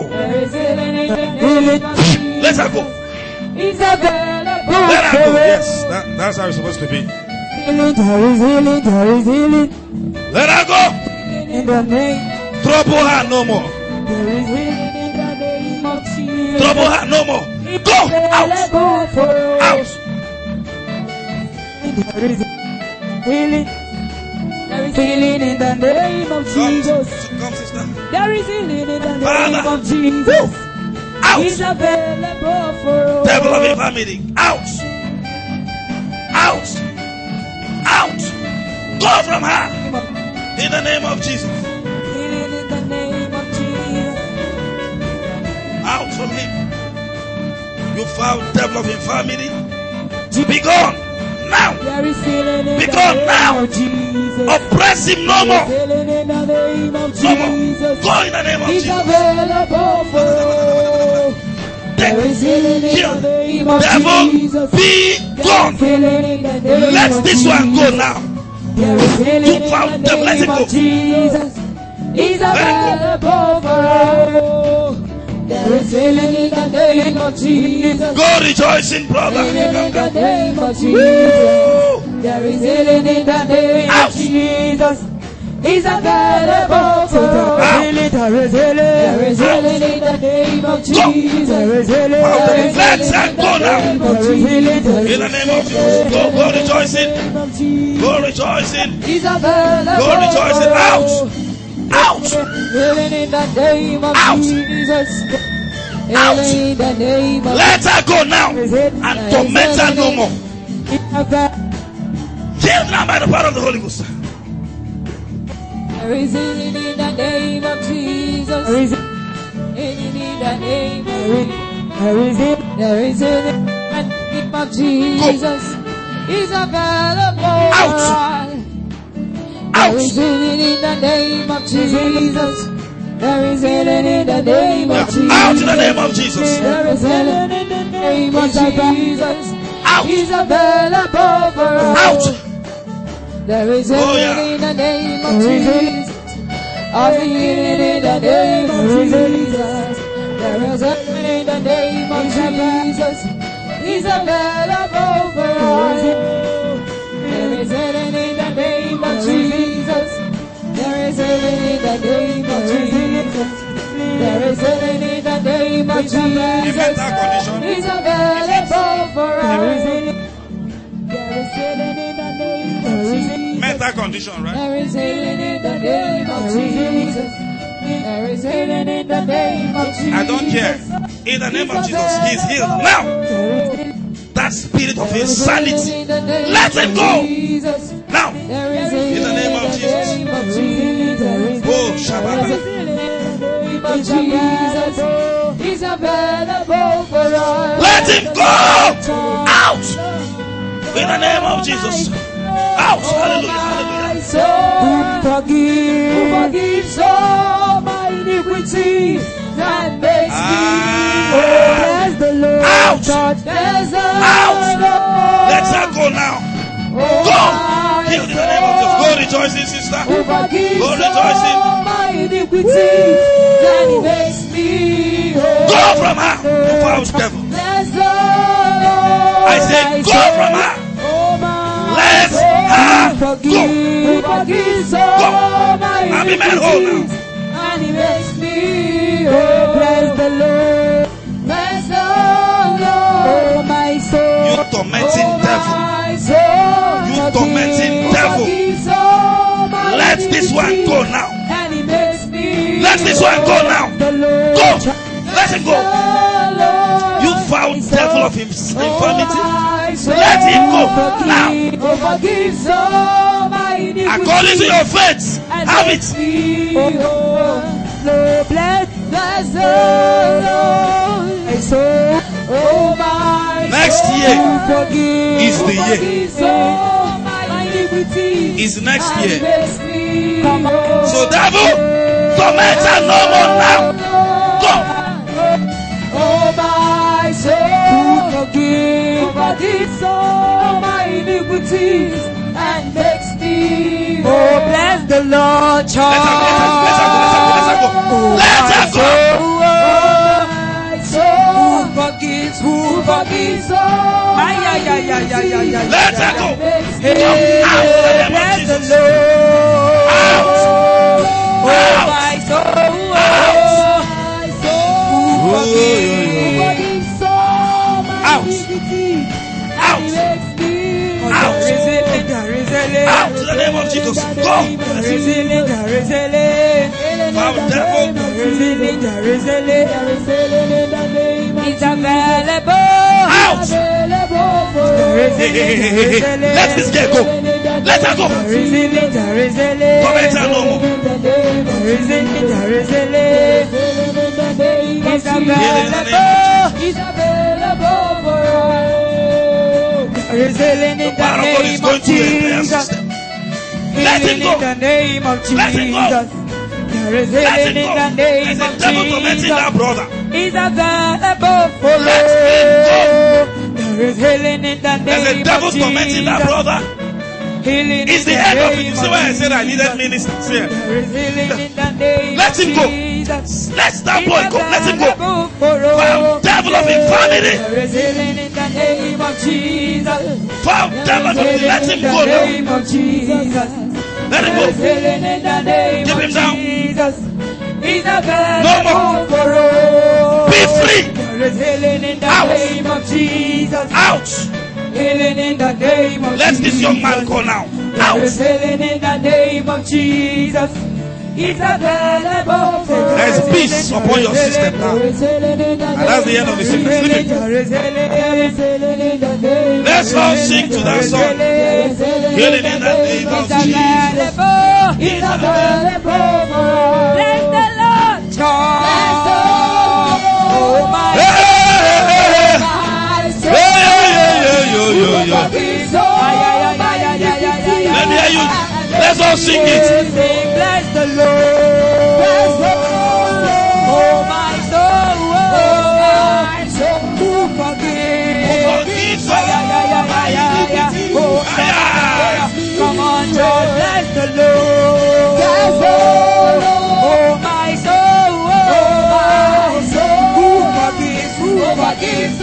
Let her go. It's available. Let her go. Yes, that's how it's supposed to be. There is healing. Let her go. In the name. Trouble her no more. There is healing in the name of Jesus. Trouble her no more. Go out. Out. There is healing. There is healing in the name of Jesus. Come, sister. There is healing in the name Father. of Jesus. He's Out. available for all. Devil of infirmity. Out. Out. Out. Go from her. In the name of Jesus. Healing in the name of Jesus. Out from him. You foul devil of infirmity. Jesus. Be gone now. There is healing in Be the gone name now. of Jesus. Oppress him no more. There is healing in the name of No more. Jesus. Go in the name of He's Jesus. available for all. There is healing in Kill. the name of Devil, Jesus. be gone. Healing in the name Let of this one go now. There is healing in found the them. Let it name go. of Jesus. He's Let it go. available for all. There is healing in the name of Jesus. Go rejoicing, brother. Healing in the name of Jesus. Woo! There is healing in the name Out. of Jesus. He's available for all. Out. There is healing in the name of Jesus. There is healing. Let her go now. In the name of Jesus. Go rejoicing. Go rejoicing. He's available. Go rejoicing. Out. Out. Healing in the name of Out. Jesus. Out. Healing in the name of Let her go now. And torment her no more. Healed now by the power of the Holy Ghost. There is healing in the name of Jesus. Healing in the name of Jesus. There is healing in the name of Jesus. He's available. Out. There is healing in the name of Jesus. There is healing in the name of Jesus. Out in the name of Jesus. There is healing in the name of Jesus. Out. He's available for us. Out. There is healing in the name of Jesus. All the healing in the name of Jesus. There is healing in the name of Jesus. He's available for us. There is healing in the name of Jesus. There is healing in the name of Jesus. There is healing in the name of Jesus. He's available for us. There is healing in the name of Jesus. Mental condition, right? There is healing in the name of Jesus. There is healing in the name of Jesus. I don't care. In the name of Jesus, he is healed now. That spirit of insanity, let him go now. In the name of Jesus. Oh, Shabbat. He's available for us. Let him go out. In the name of Jesus. Out. Hallelujah. Hallelujah. Who forgives all my iniquity and makes me bless the Lord. Out. Out. Let her go now. Go. Healed in the name of Jesus. Go rejoicing, sister. Go rejoicing. My iniquity and he makes me whole. Go from her. You foul devil. Bless the Lord. I said go from her. Let her go. Who forgives all my I'll be made whole now. and he makes me whole. Bless the Lord. Bless the Lord. Oh my soul. You tormenting devil. My soul. You tormenting devil. Let this one go now. And he makes me Let this one go now. Go. Let him go. You foul devil of infirmity. Let him go now. According to your faith, have it. Next year is the year. Is next year. So devil, torment her no more now. Go. Oh my soul, forgives all my iniquities and makes me. Oh, bless the Lord, child. Let her go. Let her go. My soul, who forgives all my iniquities. Let her go. Hey, bless the Lord. Out. Oh, my soul. Out. Out in the name of Jesus. Go. Foul devil. It's available. Out. Hey. Let this girl go. Let her go. Torment her no more. It's available. It's available for all. is healing in the power of God is name going of through a prayer Jesus. system. Let him Healing go. in the name of Let him go. Jesus. There is Let him healing in go. the name There's of a devil tormenting that Jesus. brother. Is available for Let him go. There is healing in the There's a name devil of tormenting that Jesus. brother. Healing It's in the the end of it. name You see why I said I Jesus. needed ministers here. There is healing in the name Let of him go. Jesus. Let that boy go. Let him go. Available for all. Foul devil of infirmity. There is healing in the name of Jesus. Foul devil of infirmity. Let him go now. Name of Jesus. Let him There is go. healing in the name Keep of him down. Jesus. He's No available more. for all. Be free. There is healing in the Out. name of Jesus. Out. Healing in the name of Let Jesus. this young man go now. There is Out. healing in the name of Jesus. It's available for all. There is peace upon your system now. And that's the end of the sickness. Leave it. Let's all sing to that song. Healing in the name of Jesus. It's available for all. Bless the Lord. Bless the Lord. Oh my Let me hear you. Let's all sing it. Bless the Lord. Bless the Lord. Oh my soul. Oh my soul. Who forgives. Come on, Lord. Bless the Lord. Bless the Lord. Oh my soul. Oh my soul. Who forgives.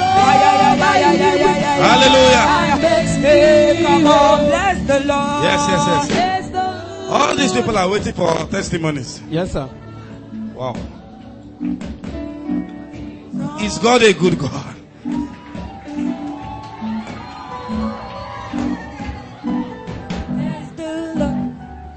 Hallelujah. Come on, bless the Lord. Yes. Bless the Lord. All these people are waiting for testimonies. Yes, sir. Wow. Is God a good God? Bless the Lord.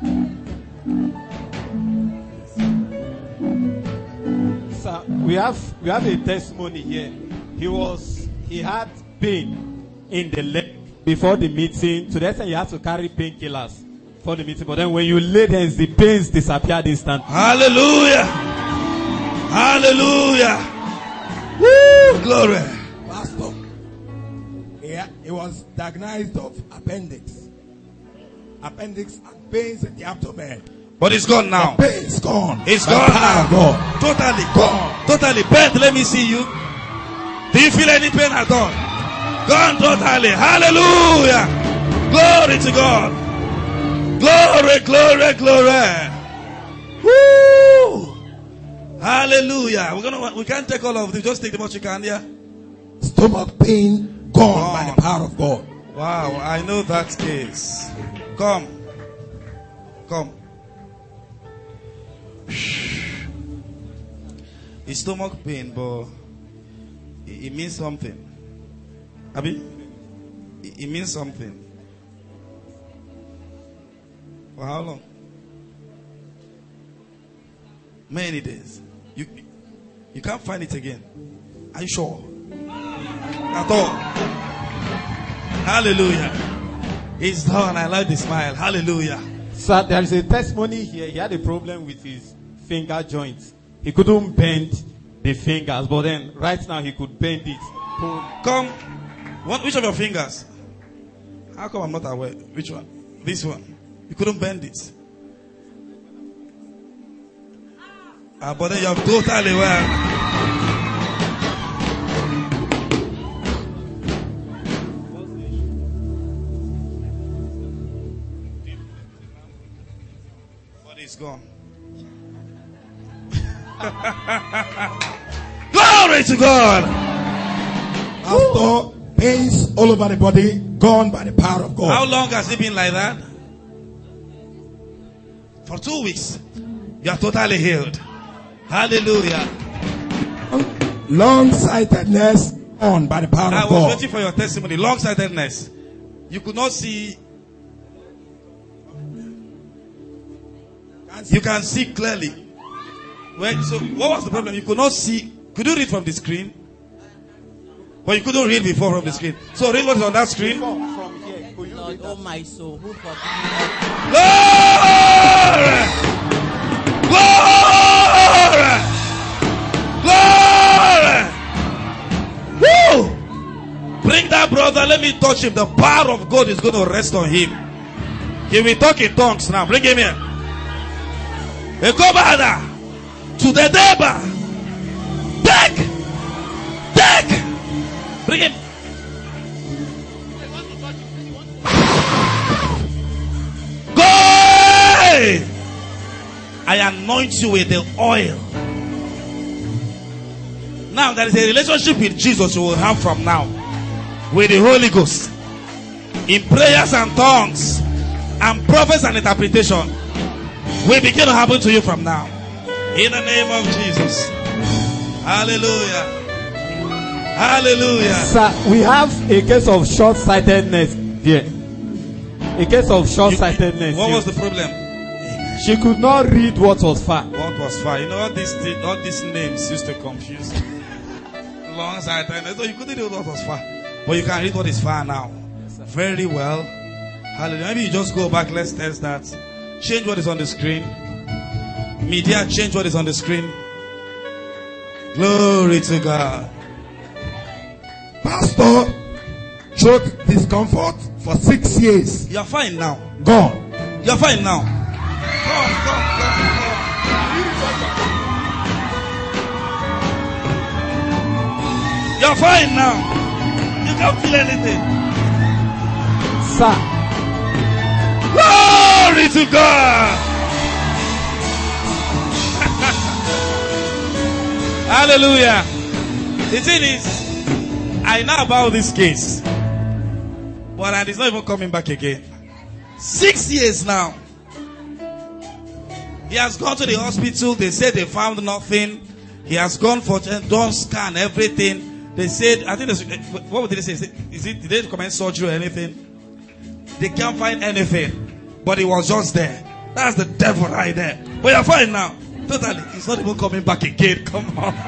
Sir, we have a testimony here. He had pain in the leg before the meeting. To the extent he had to carry painkillers for the meeting. But then when you laid hands, the pains disappeared instantly. Hallelujah. Hallelujah. Woo, glory. Pastor, he was diagnosed of appendix and pains in the abdomen. But it's gone now. Pain is gone. It's By gone the power of now. God. Totally. Gone. Totally. Bent, let me see you. Do you feel any pain at all? Gone totally. Hallelujah. Glory to God. Glory. Woo. Hallelujah. We can't take all of them. Just take the much you can, yeah? Stomach pain gone by the power of God. Wow, I know that case. Come. It's stomach pain, but it means something. Abi? It means something. For how long? Many days. You can't find it again. Are you sure? At all? Hallelujah. It's done. I like the smile. Hallelujah. Sir, there is a testimony here. He had a problem with his finger joints. He couldn't bend the fingers, but then right now he could bend it. Come. Which of your fingers? How come I'm not aware? Which one? This one. You couldn't bend it. But then you have totally well. But it's gone. Glory to God. Pastor, pains all over the body gone by the power of God. How long has it been like that? For 2 weeks. You are totally healed. Hallelujah. Long-sightedness on by the power I of was God. waiting for your testimony. Long-sightedness. You could not see. You can see clearly. So what was the problem? You could not see. Could you read from the screen? But you couldn't read before from the screen. So read what is on that screen. From here, could you Lord, oh my soul, who forgives Glory! Glory! Woo! Bring that brother. let me touch him. The power of God is going to rest on him. He will talk in tongues now. Bring him here. Ekobada. To the Deba. Take. Bring him. Go. I anoint you with the oil. Now there is a relationship with Jesus you will have from now. With the Holy Ghost. In prayers and tongues. And prophets and interpretation. Will begin to happen to you from now. In the name of Jesus. Hallelujah. Hallelujah. Sir, we have a case of short-sightedness here. A case of short-sightedness. What was the problem? She could not read what was far. What was far? You know all these names used to confuse. Long-sightedness. So you couldn't read what was far. But you can read what is far now. Very well. Hallelujah. Maybe you just go back. Let's test that. Change what is on the screen. Media, change what is on the screen. Glory to God. Pastor, throat discomfort for 6 years. You're fine now. Gone. You're fine now. Come. You're fine now. You can't feel anything. Sir. Glory to God. Hallelujah. The thing is, I know about this case, but it's not even coming back again. 6 years now. He has gone to the hospital. They said they found nothing. He has gone for done scan everything. They said, I think what did they say? Did they recommend surgery or anything? They can't find anything, but he was just there. That's the devil right there. But you're fine now. Totally. He's not even coming back again. Come on.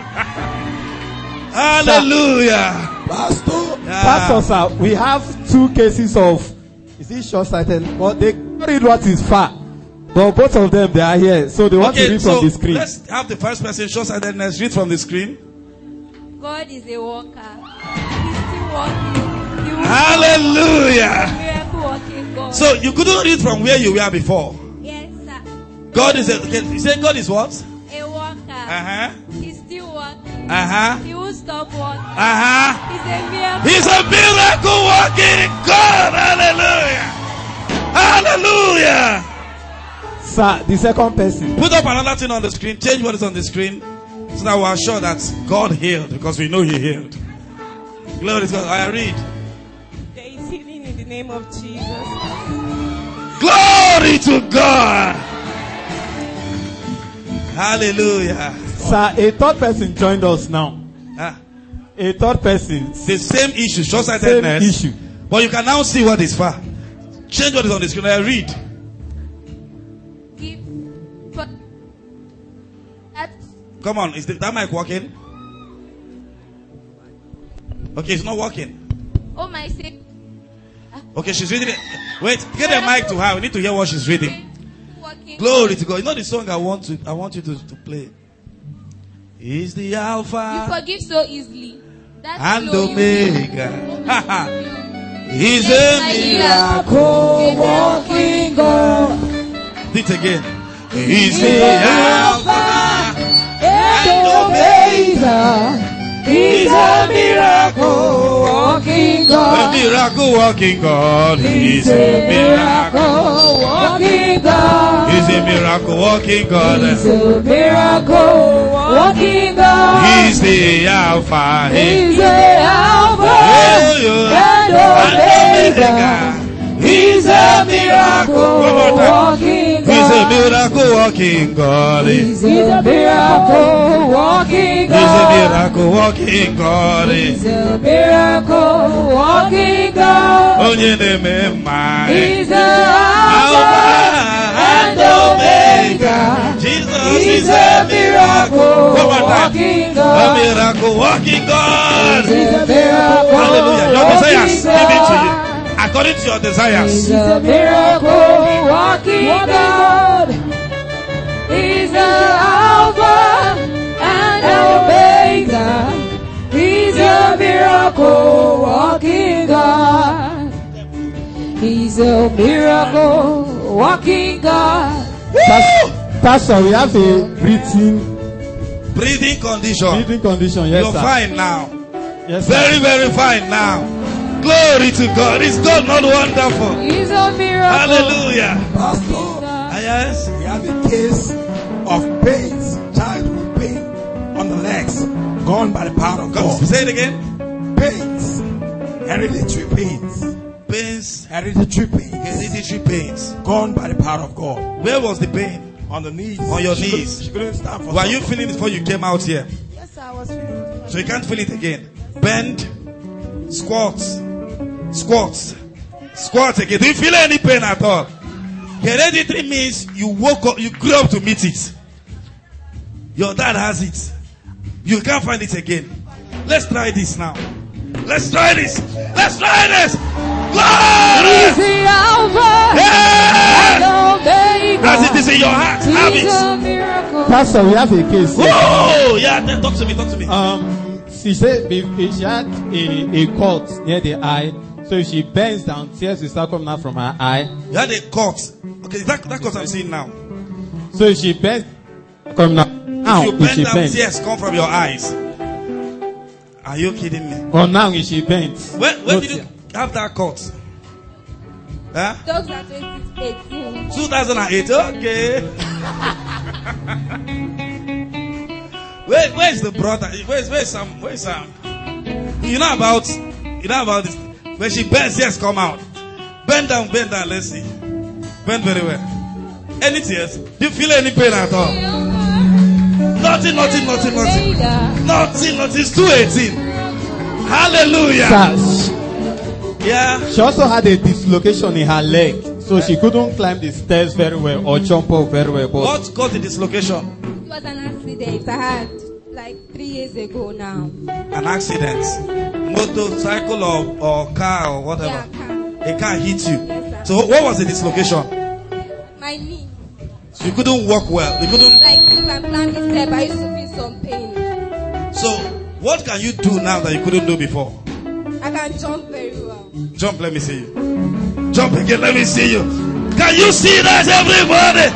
Hallelujah. Pastor. Pastor, sir, we have 2 cases of, is it short-sighted? But they can't read what is far. But both of them, they are here. So they want to read from the screen. Let's have the first person, short-sightedness, read from the screen. God is a worker. He's still working. Hallelujah. Miracle working God. So you couldn't read from where you were before. Yes, sir. God is you say God is what? A worker. He's still working. He won't stop working. He's a miracle. He's a miracle working God. Hallelujah. Hallelujah. Sir, the second person. Put up another thing on the screen. Change what is on the screen. So that we are sure that God healed, because we know He healed. Glory to God. I read. There is healing in the name of Jesus. Glory to God. Hallelujah. Sir, a third person joined us now. A third person. The same issue, short-sightedness. Same issue. But you can now see what is far. Change what is on the screen. I read. Come on, is that mic working? Okay, it's not working. Oh my sake. Okay, she's reading it. Wait, get the mic to her. We need to hear what she's reading. Glory to God. You know the song I want you to play. He's the Alpha. You forgive so easily. That's and Omega. He's a miracle working God. Do it again. He's the Alpha and Omega. He's a miracle working God. A miracle working God. He's a miracle working God. He's a miracle working God. He's a miracle working God. He's the Alpha. He's the Alpha and Omega. He's a miracle working God. He's a miracle working God. He's a miracle working God. He's a miracle working God. He's a miracle working God. He's the Alpha and Omega. Jesus is a miracle working God. A miracle working God. He's a miracle. Hallelujah. Your desires, give it to you. According to your desires. He's a miracle working God. He's the Alpha and Omega. He's a miracle miracle walking God. He's a miracle walking God. Pastor, we have a breathing condition. Breathing condition, yes, You're sir. fine now. Yes, very, sir. very fine now. Glory to God. Is God not wonderful? He's a miracle. Hallelujah. Pastor, Yes. we have a case of pains, childhood pain on the legs, gone by the power of God. Say it again. Pains, hereditary pains. Pains. Hereditary pains. Hereditary pains. Gone by the power of God. Where was the pain? On the knees. On your knees. She couldn't stand for Were you feeling it before you came out here? Yes, I was feeling it. So you can't feel it again. Bend. Squats. Squats. Squats again. Do you feel any pain at all? Hereditary means you woke up, you grew up to meet it. Your dad has it. You can't find it again. Let's try this now. Let's try this. Let's try this. Glory! He's the Alpha and Omega. As it is in your heart, have He's it. a miracle. Pastor, we have a case. Oh, yeah. Then talk to me. Talk to me. She said she had a cut near the eye. So she bends down, tears will start coming out from her eye. You had a cut. Okay, that cut I'm seeing now. So she bends, coming out. Now, If you bend she down, bends. tears come from your eyes. Are you kidding me? Oh, now she bends. When did you have that cut? Huh? 2018. 2008. Okay. Where's the brother? Where's Sam? Where's Sam? You know about this. When she bends, yes, come out. Bend down, let's see. Bend very well. Any tears? Do you feel any pain at all? Nothing. It's 218. Hallelujah. Sir, Yeah. she also had a dislocation in her leg. So she couldn't climb the stairs very well or jump up very well. But What caused the dislocation? It was an accident I had like 3 years ago now. An accident. Motorcycle or car or whatever. Yeah, car. A car hit you. Yes, sir. So what was the dislocation? My knee. So you couldn't walk well. You couldn't. Like if I'm climbing step, I used to feel some pain. So what can you do now that you couldn't do before? I can jump very well. Jump, let me see you. Jump again, let me see you. Can you see that, everybody?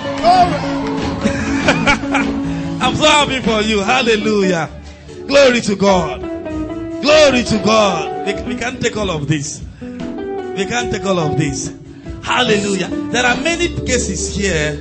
I'm so happy for you. Hallelujah. Glory to God. Glory to God. We can't take all of this. We can't take all of this. Hallelujah. There are many cases here.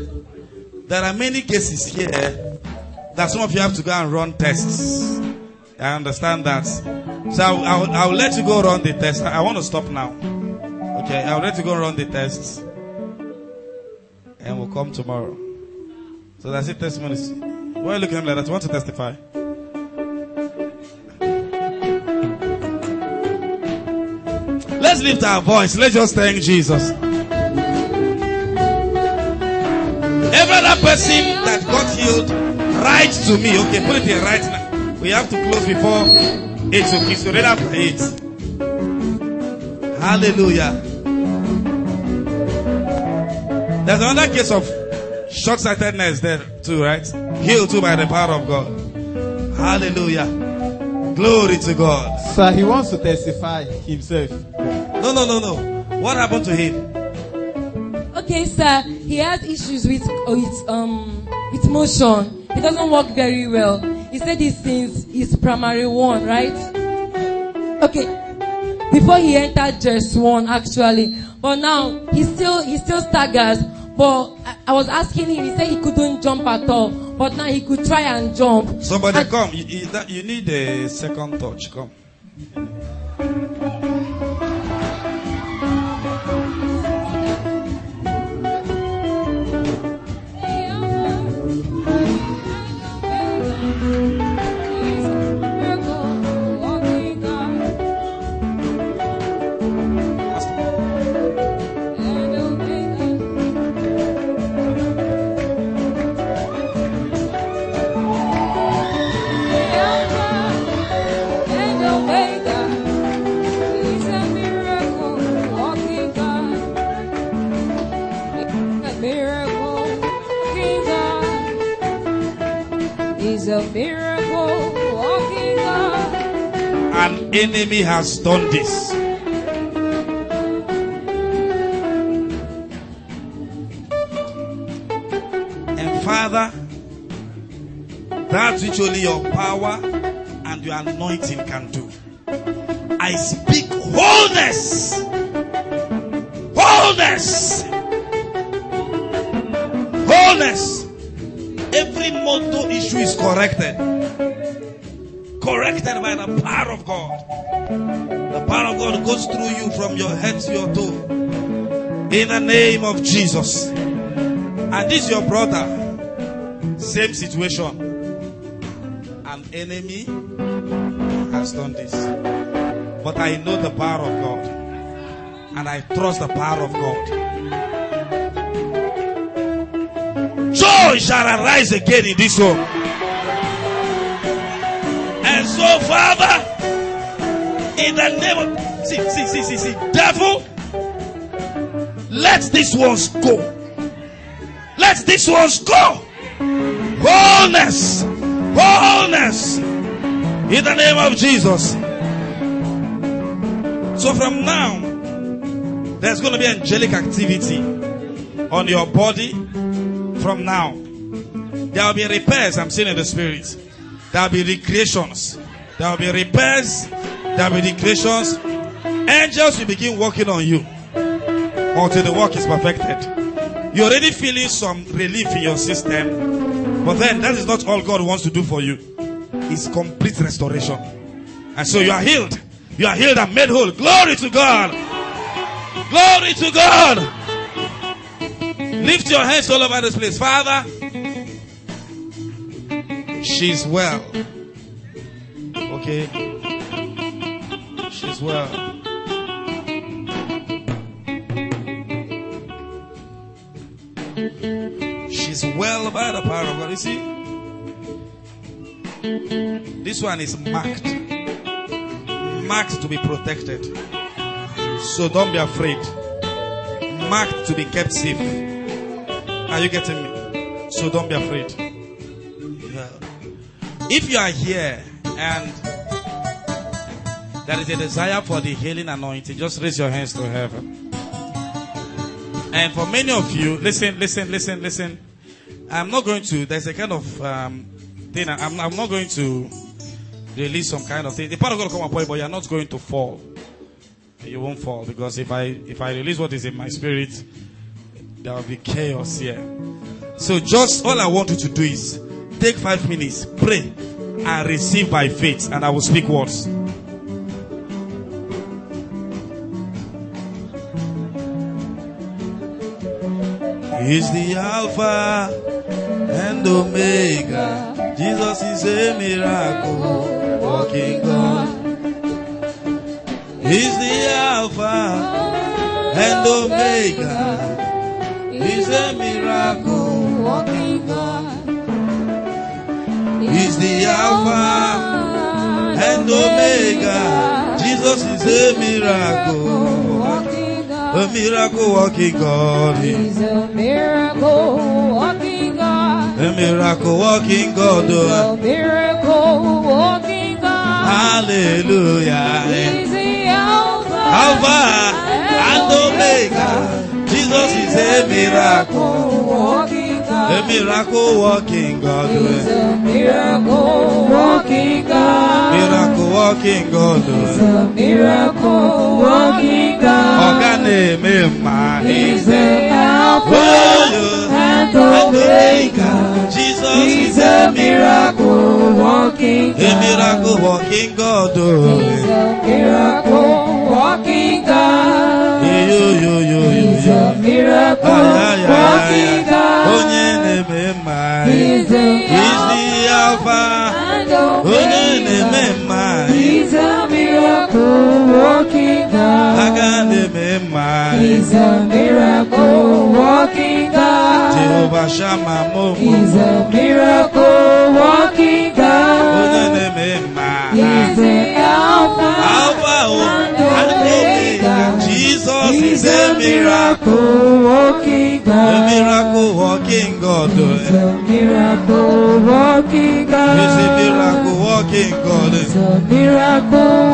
That some of you have to go and run tests. I understand that. So I'll let you go run the test. I want to stop now. Okay, I'll let you go run the tests. And we'll come tomorrow. So that's it, testimonies. Why are you looking at me like that? You want to testify? Let's lift our voice. Let's just thank Jesus. Every other person that got healed, write to me. Okay, put it here right now. We have to close before 8 o'clock. So right after 8. Hallelujah. There's another case of short-sightedness there too, right? Healed too by the power of God. Hallelujah. Glory to God. sir, he wants to testify himself. No. What happened to him? Okay, sir. He has issues with motion. He doesn't walk very well. He said this since his primary one, right? Okay. Before he entered just one, actually. But now he still staggers. But I was asking him. He said he couldn't jump at all. But now he could try and jump. Somebody come. You need a second touch. Come. A miracle walking God. An enemy has done this. And Father, that which only your power and your anointing can do, I speak wholeness. Wholeness. Wholeness. Every mortal issue is corrected. Corrected by the power of God. The power of God goes through you from your head to your toe. In the name of Jesus. And this is your brother. Same situation. An enemy has done this. But I know the power of God. And I trust the power of God. Joy shall arise again in this home. And so, Father, in the name of... See. Devil, let these ones go. Let these ones go. Wholeness. Wholeness. In the name of Jesus. So from now, there's going to be angelic activity on your body. From now, there will be repairs. I'm seeing in the spirit. There will be recreations. There will be repairs. There will be recreations. Angels will begin working on you until the work is perfected. You're already feeling some relief in your system, but then that is not all God wants to do for you. It's complete restoration. And so you are healed. You are healed and made whole. Glory to God. Glory to God. Lift your hands all over this place. Father, she's well. Okay. She's well. She's well by the power of God. You see? This one is marked. Marked to be protected. So don't be afraid. Marked to be kept safe. Are you getting me? So don't be afraid. Yeah. If you are here and there is a desire for the healing anointing, just raise your hands to heaven. And for many of you, listen. I'm not going to, there's a kind of thing, I'm not going to release some kind of thing. The part of God will come upon you, but you're not going to fall. You won't fall, because if I release what is in my spirit, there will be chaos here. So just all I want you to do is take 5 minutes, pray, and receive by faith, and I will speak words. He's the Alpha and Omega. Jesus is a miracle working God. He's the Alpha and Omega. He's a miracle working God. He's the Alpha and Omega. Jesus is a miracle working God. A miracle working God. He's a miracle working God. A miracle working God. He's a miracle working God. Hallelujah. He's the Alpha and Omega. Jesus is a miracle working God. A miracle working God. He's a miracle working God. Miracle working God. He's a miracle working God. He's the Alpha and Omega. Jesus He's is a miracle working God. A miracle working God. He's a miracle working God. He's a miracle working God. He's the Alpha and Omega. He's a miracle working God. He's a miracle working God. Jehovah Shammah. He's a miracle working God. He's the Alpha and Omega. Jesus He's is a miracle working God. A miracle working God. He's a miracle working God. He's a miracle working God. He's a miracle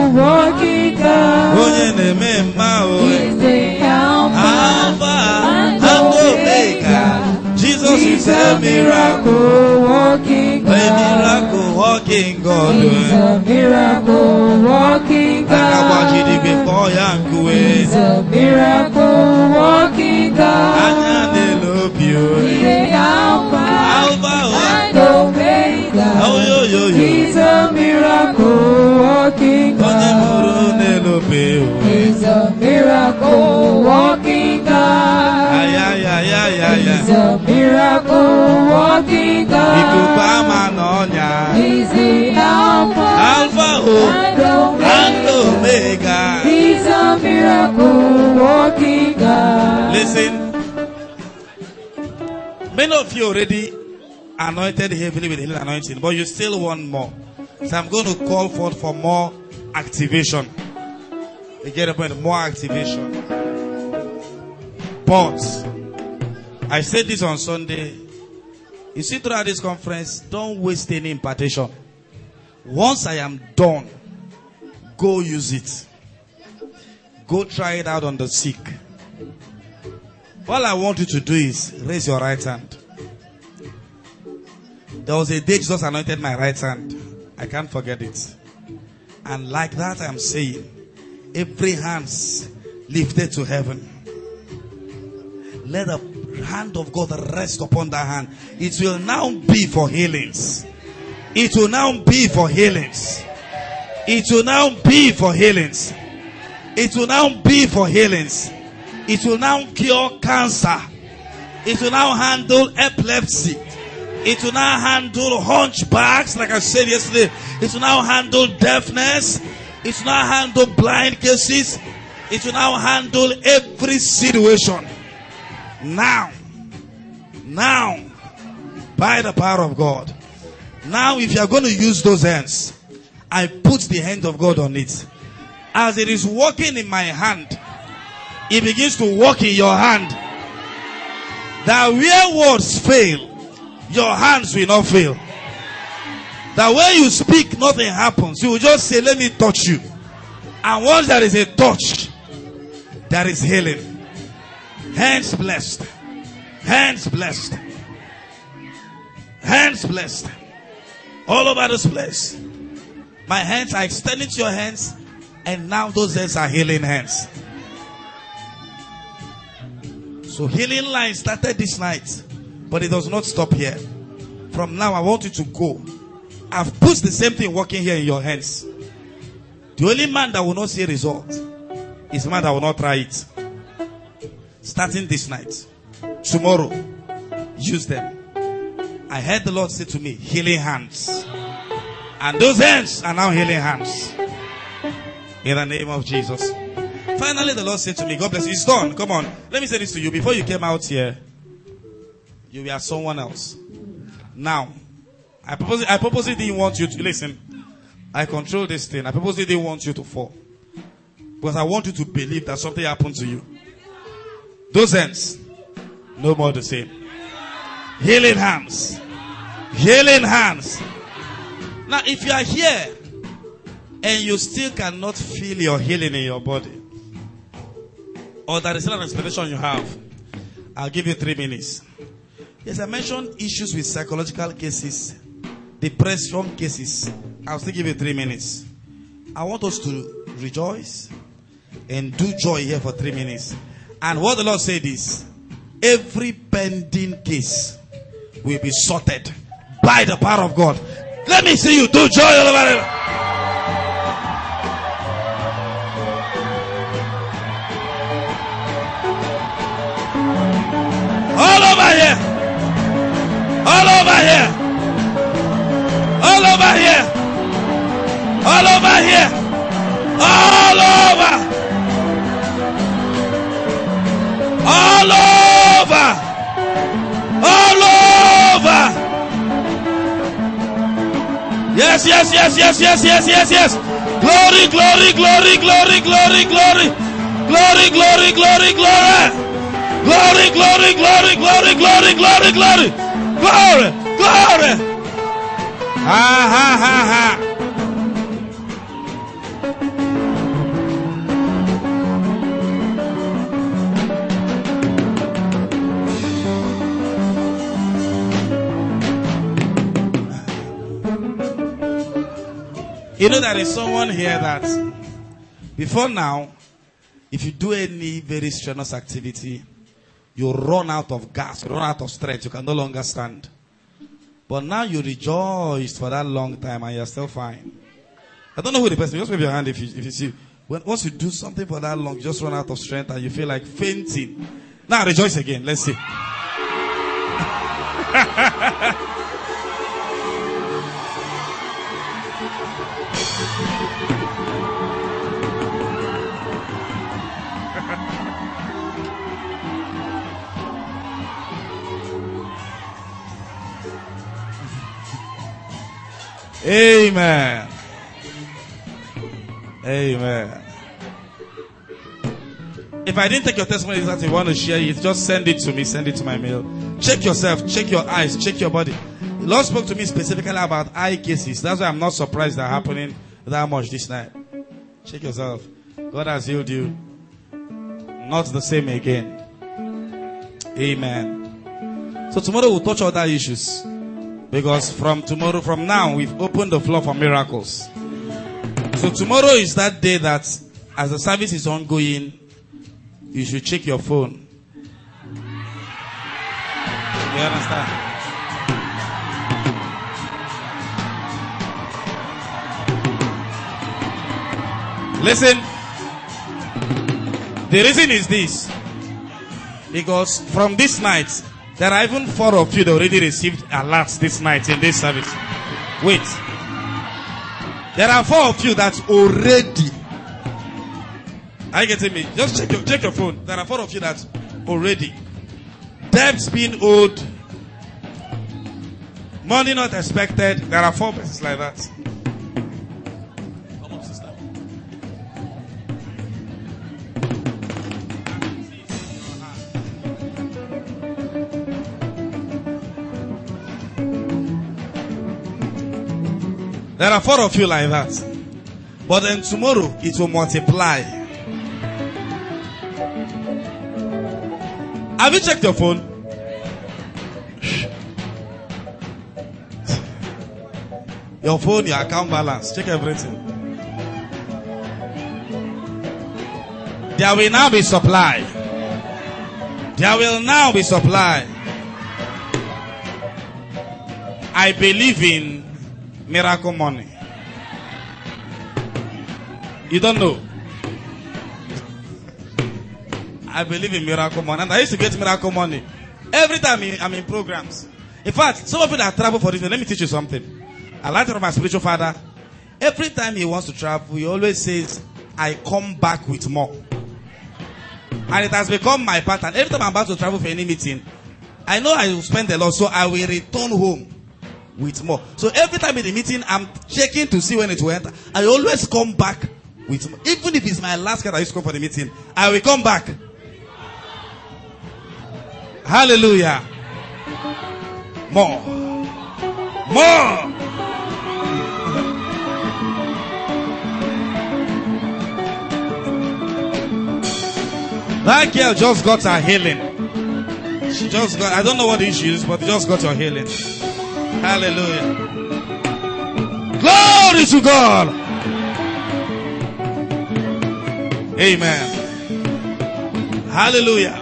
He's a miracle walking God. A miracle walking God. He's a miracle walking God. He's a miracle walking God. He's the Alpha and Omega. He's a miracle walking God. He's a miracle walking God. He's a miracle walking God. He's the Alpha and Omega. He's a miracle walking God. Listen, many of you already anointed heavily with healing anointing, but you still want more. So I'm going to call forth for more activation. You get a point? More activation. But I said this on Sunday. You see, throughout this conference, don't waste any impartation. Once I am done, go use it. Go try it out on the sick. All I want you to do is raise your right hand. There was a day Jesus anointed my right hand. I can't forget it. And like that I'm saying, every hand's lifted to heaven. Let the hand of God rest upon that hand. It will now be for healings. It will now be for healings. It will now be for healings. It will now be for healings. It will now cure cancer. It will now handle epilepsy. It will now handle hunchbacks, like I said yesterday. It will now handle deafness. It will now handle blind cases. It will now handle every situation. Now, by the power of God. Now, if you are going to use those hands, I put the hand of God on it. As it is working in my hand, it begins to work in your hand. That where words fail, your hands will not fail. That when you speak, nothing happens. You will just say, let me touch you. And once there is a touch, there is healing. Hands blessed. Hands blessed. Hands blessed. All over this place. My hands are extended to your hands. And now those hands are healing hands. So healing line started this night. But it does not stop here. From now I want you to go. I've put the same thing working here in your hands. The only man that will not see a result is the man that will not try it. Starting this night. Tomorrow. Use them. I heard the Lord say to me, healing hands. And those hands are now healing hands. In the name of Jesus. Finally the Lord said to me, God bless you. It's done. Come on. Let me say this to you. Before you came out here, you were someone else. Now, I purposely didn't want you to listen. I control this thing. I purposely didn't want you to fall. Because I want you to believe that something happened to you. Those hands, no more the same. Healing hands. Healing hands. Now, if you are here and you still cannot feel your healing in your body, or there is still an expectation you have, I'll give you 3 minutes. Yes, I mentioned issues with psychological cases, depression cases. I'll still give you 3 minutes. I want us to rejoice and do joy here for 3 minutes. And what the Lord said is, every pending case will be sorted by the power of God. Let me see you do joy all over it. All over here. All over here. All over here. All over here. All over. All over. All over. Yes, yes, yes, yes, yes, yes, yes, yes. Glory, glory, glory, glory, glory, glory. Glory, glory, glory, glory. Glory, glory, glory, glory, glory, glory, glory. Glory, glory. Ha, ha, ha, ha. You know there is someone here that before now, if you do any very strenuous activity, you run out of gas, you run out of strength, you can no longer stand. But now you rejoiced for that long time and you're still fine. I don't know who the person is. Just wave your hand if you see. Once you do something for that long, you just run out of strength and you feel like fainting. Now rejoice again. Let's see. Amen. Amen. If I didn't take your testimony that you want to share it, just send it to me. Send it to my mail. Check yourself. Check your eyes. Check your body. The Lord spoke to me specifically about eye cases. That's why I'm not surprised they're happening that much this night. Check yourself. God has healed you. Not the same again. Amen. So tomorrow we'll touch other issues. Because from now, we've opened the floor for miracles. So tomorrow is that day that as the service is ongoing, you should check your phone. You understand? Listen. The reason is this. Because from this night, there are even 4 of you that already received alerts this night in this service. Wait. There are 4 of you that already. Are you getting me? Just check your phone. There are 4 of you that already. Debts being owed. Money not expected. There are 4 persons like that. Come on, sister. There are 4 of you like that. But then tomorrow it will multiply. Have you checked your phone? Your phone, your account balance. Check everything. There will now be supply. There will now be supply. I believe in miracle money. You don't know. I believe in miracle money. And I used to get miracle money every time I'm in programs. In fact, some of you that travel for this, let me teach you something. I learned it from my spiritual father. Every time he wants to travel, he always says, I come back with more. And it has become my pattern. Every time I'm about to travel for any meeting, I know I will spend a lot, so I will return home with more. So every time in the meeting, I'm checking to see when it will enter. I always come back with more. Even if it's my last card I used to come for the meeting, I will come back. Hallelujah. More. More. That girl just got her healing. She just got, I don't know what the issue is, but just got her healing. Hallelujah. Glory to God. Amen. Hallelujah.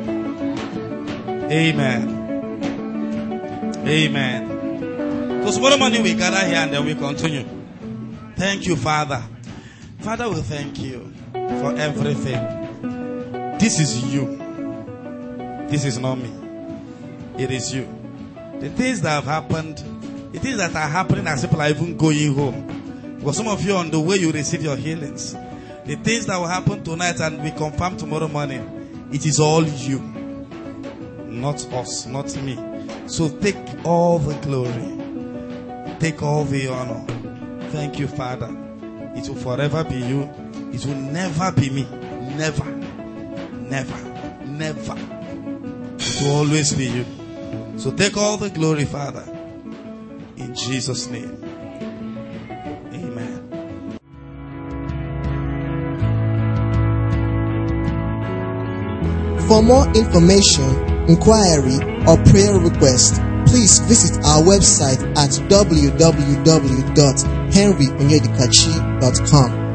Amen. Amen. So tomorrow morning we gather here and then we continue. Thank you, Father. Father, we thank you for everything. This is you. This is not me. It is you. The things that have happened, the things that are happening as people are even going home. Because some of you on the way you receive your healings. The things that will happen tonight and we confirm tomorrow morning. It is all you. Not us, not me. So take all the glory. Take all the honor. Thank you, Father. It will forever be you. It will never be me. Never. Never. Never. It will always be you. So take all the glory, Father. In Jesus' name. Amen. For more information, inquiry, or prayer request, please visit our website at www. henryonyedikachi.com.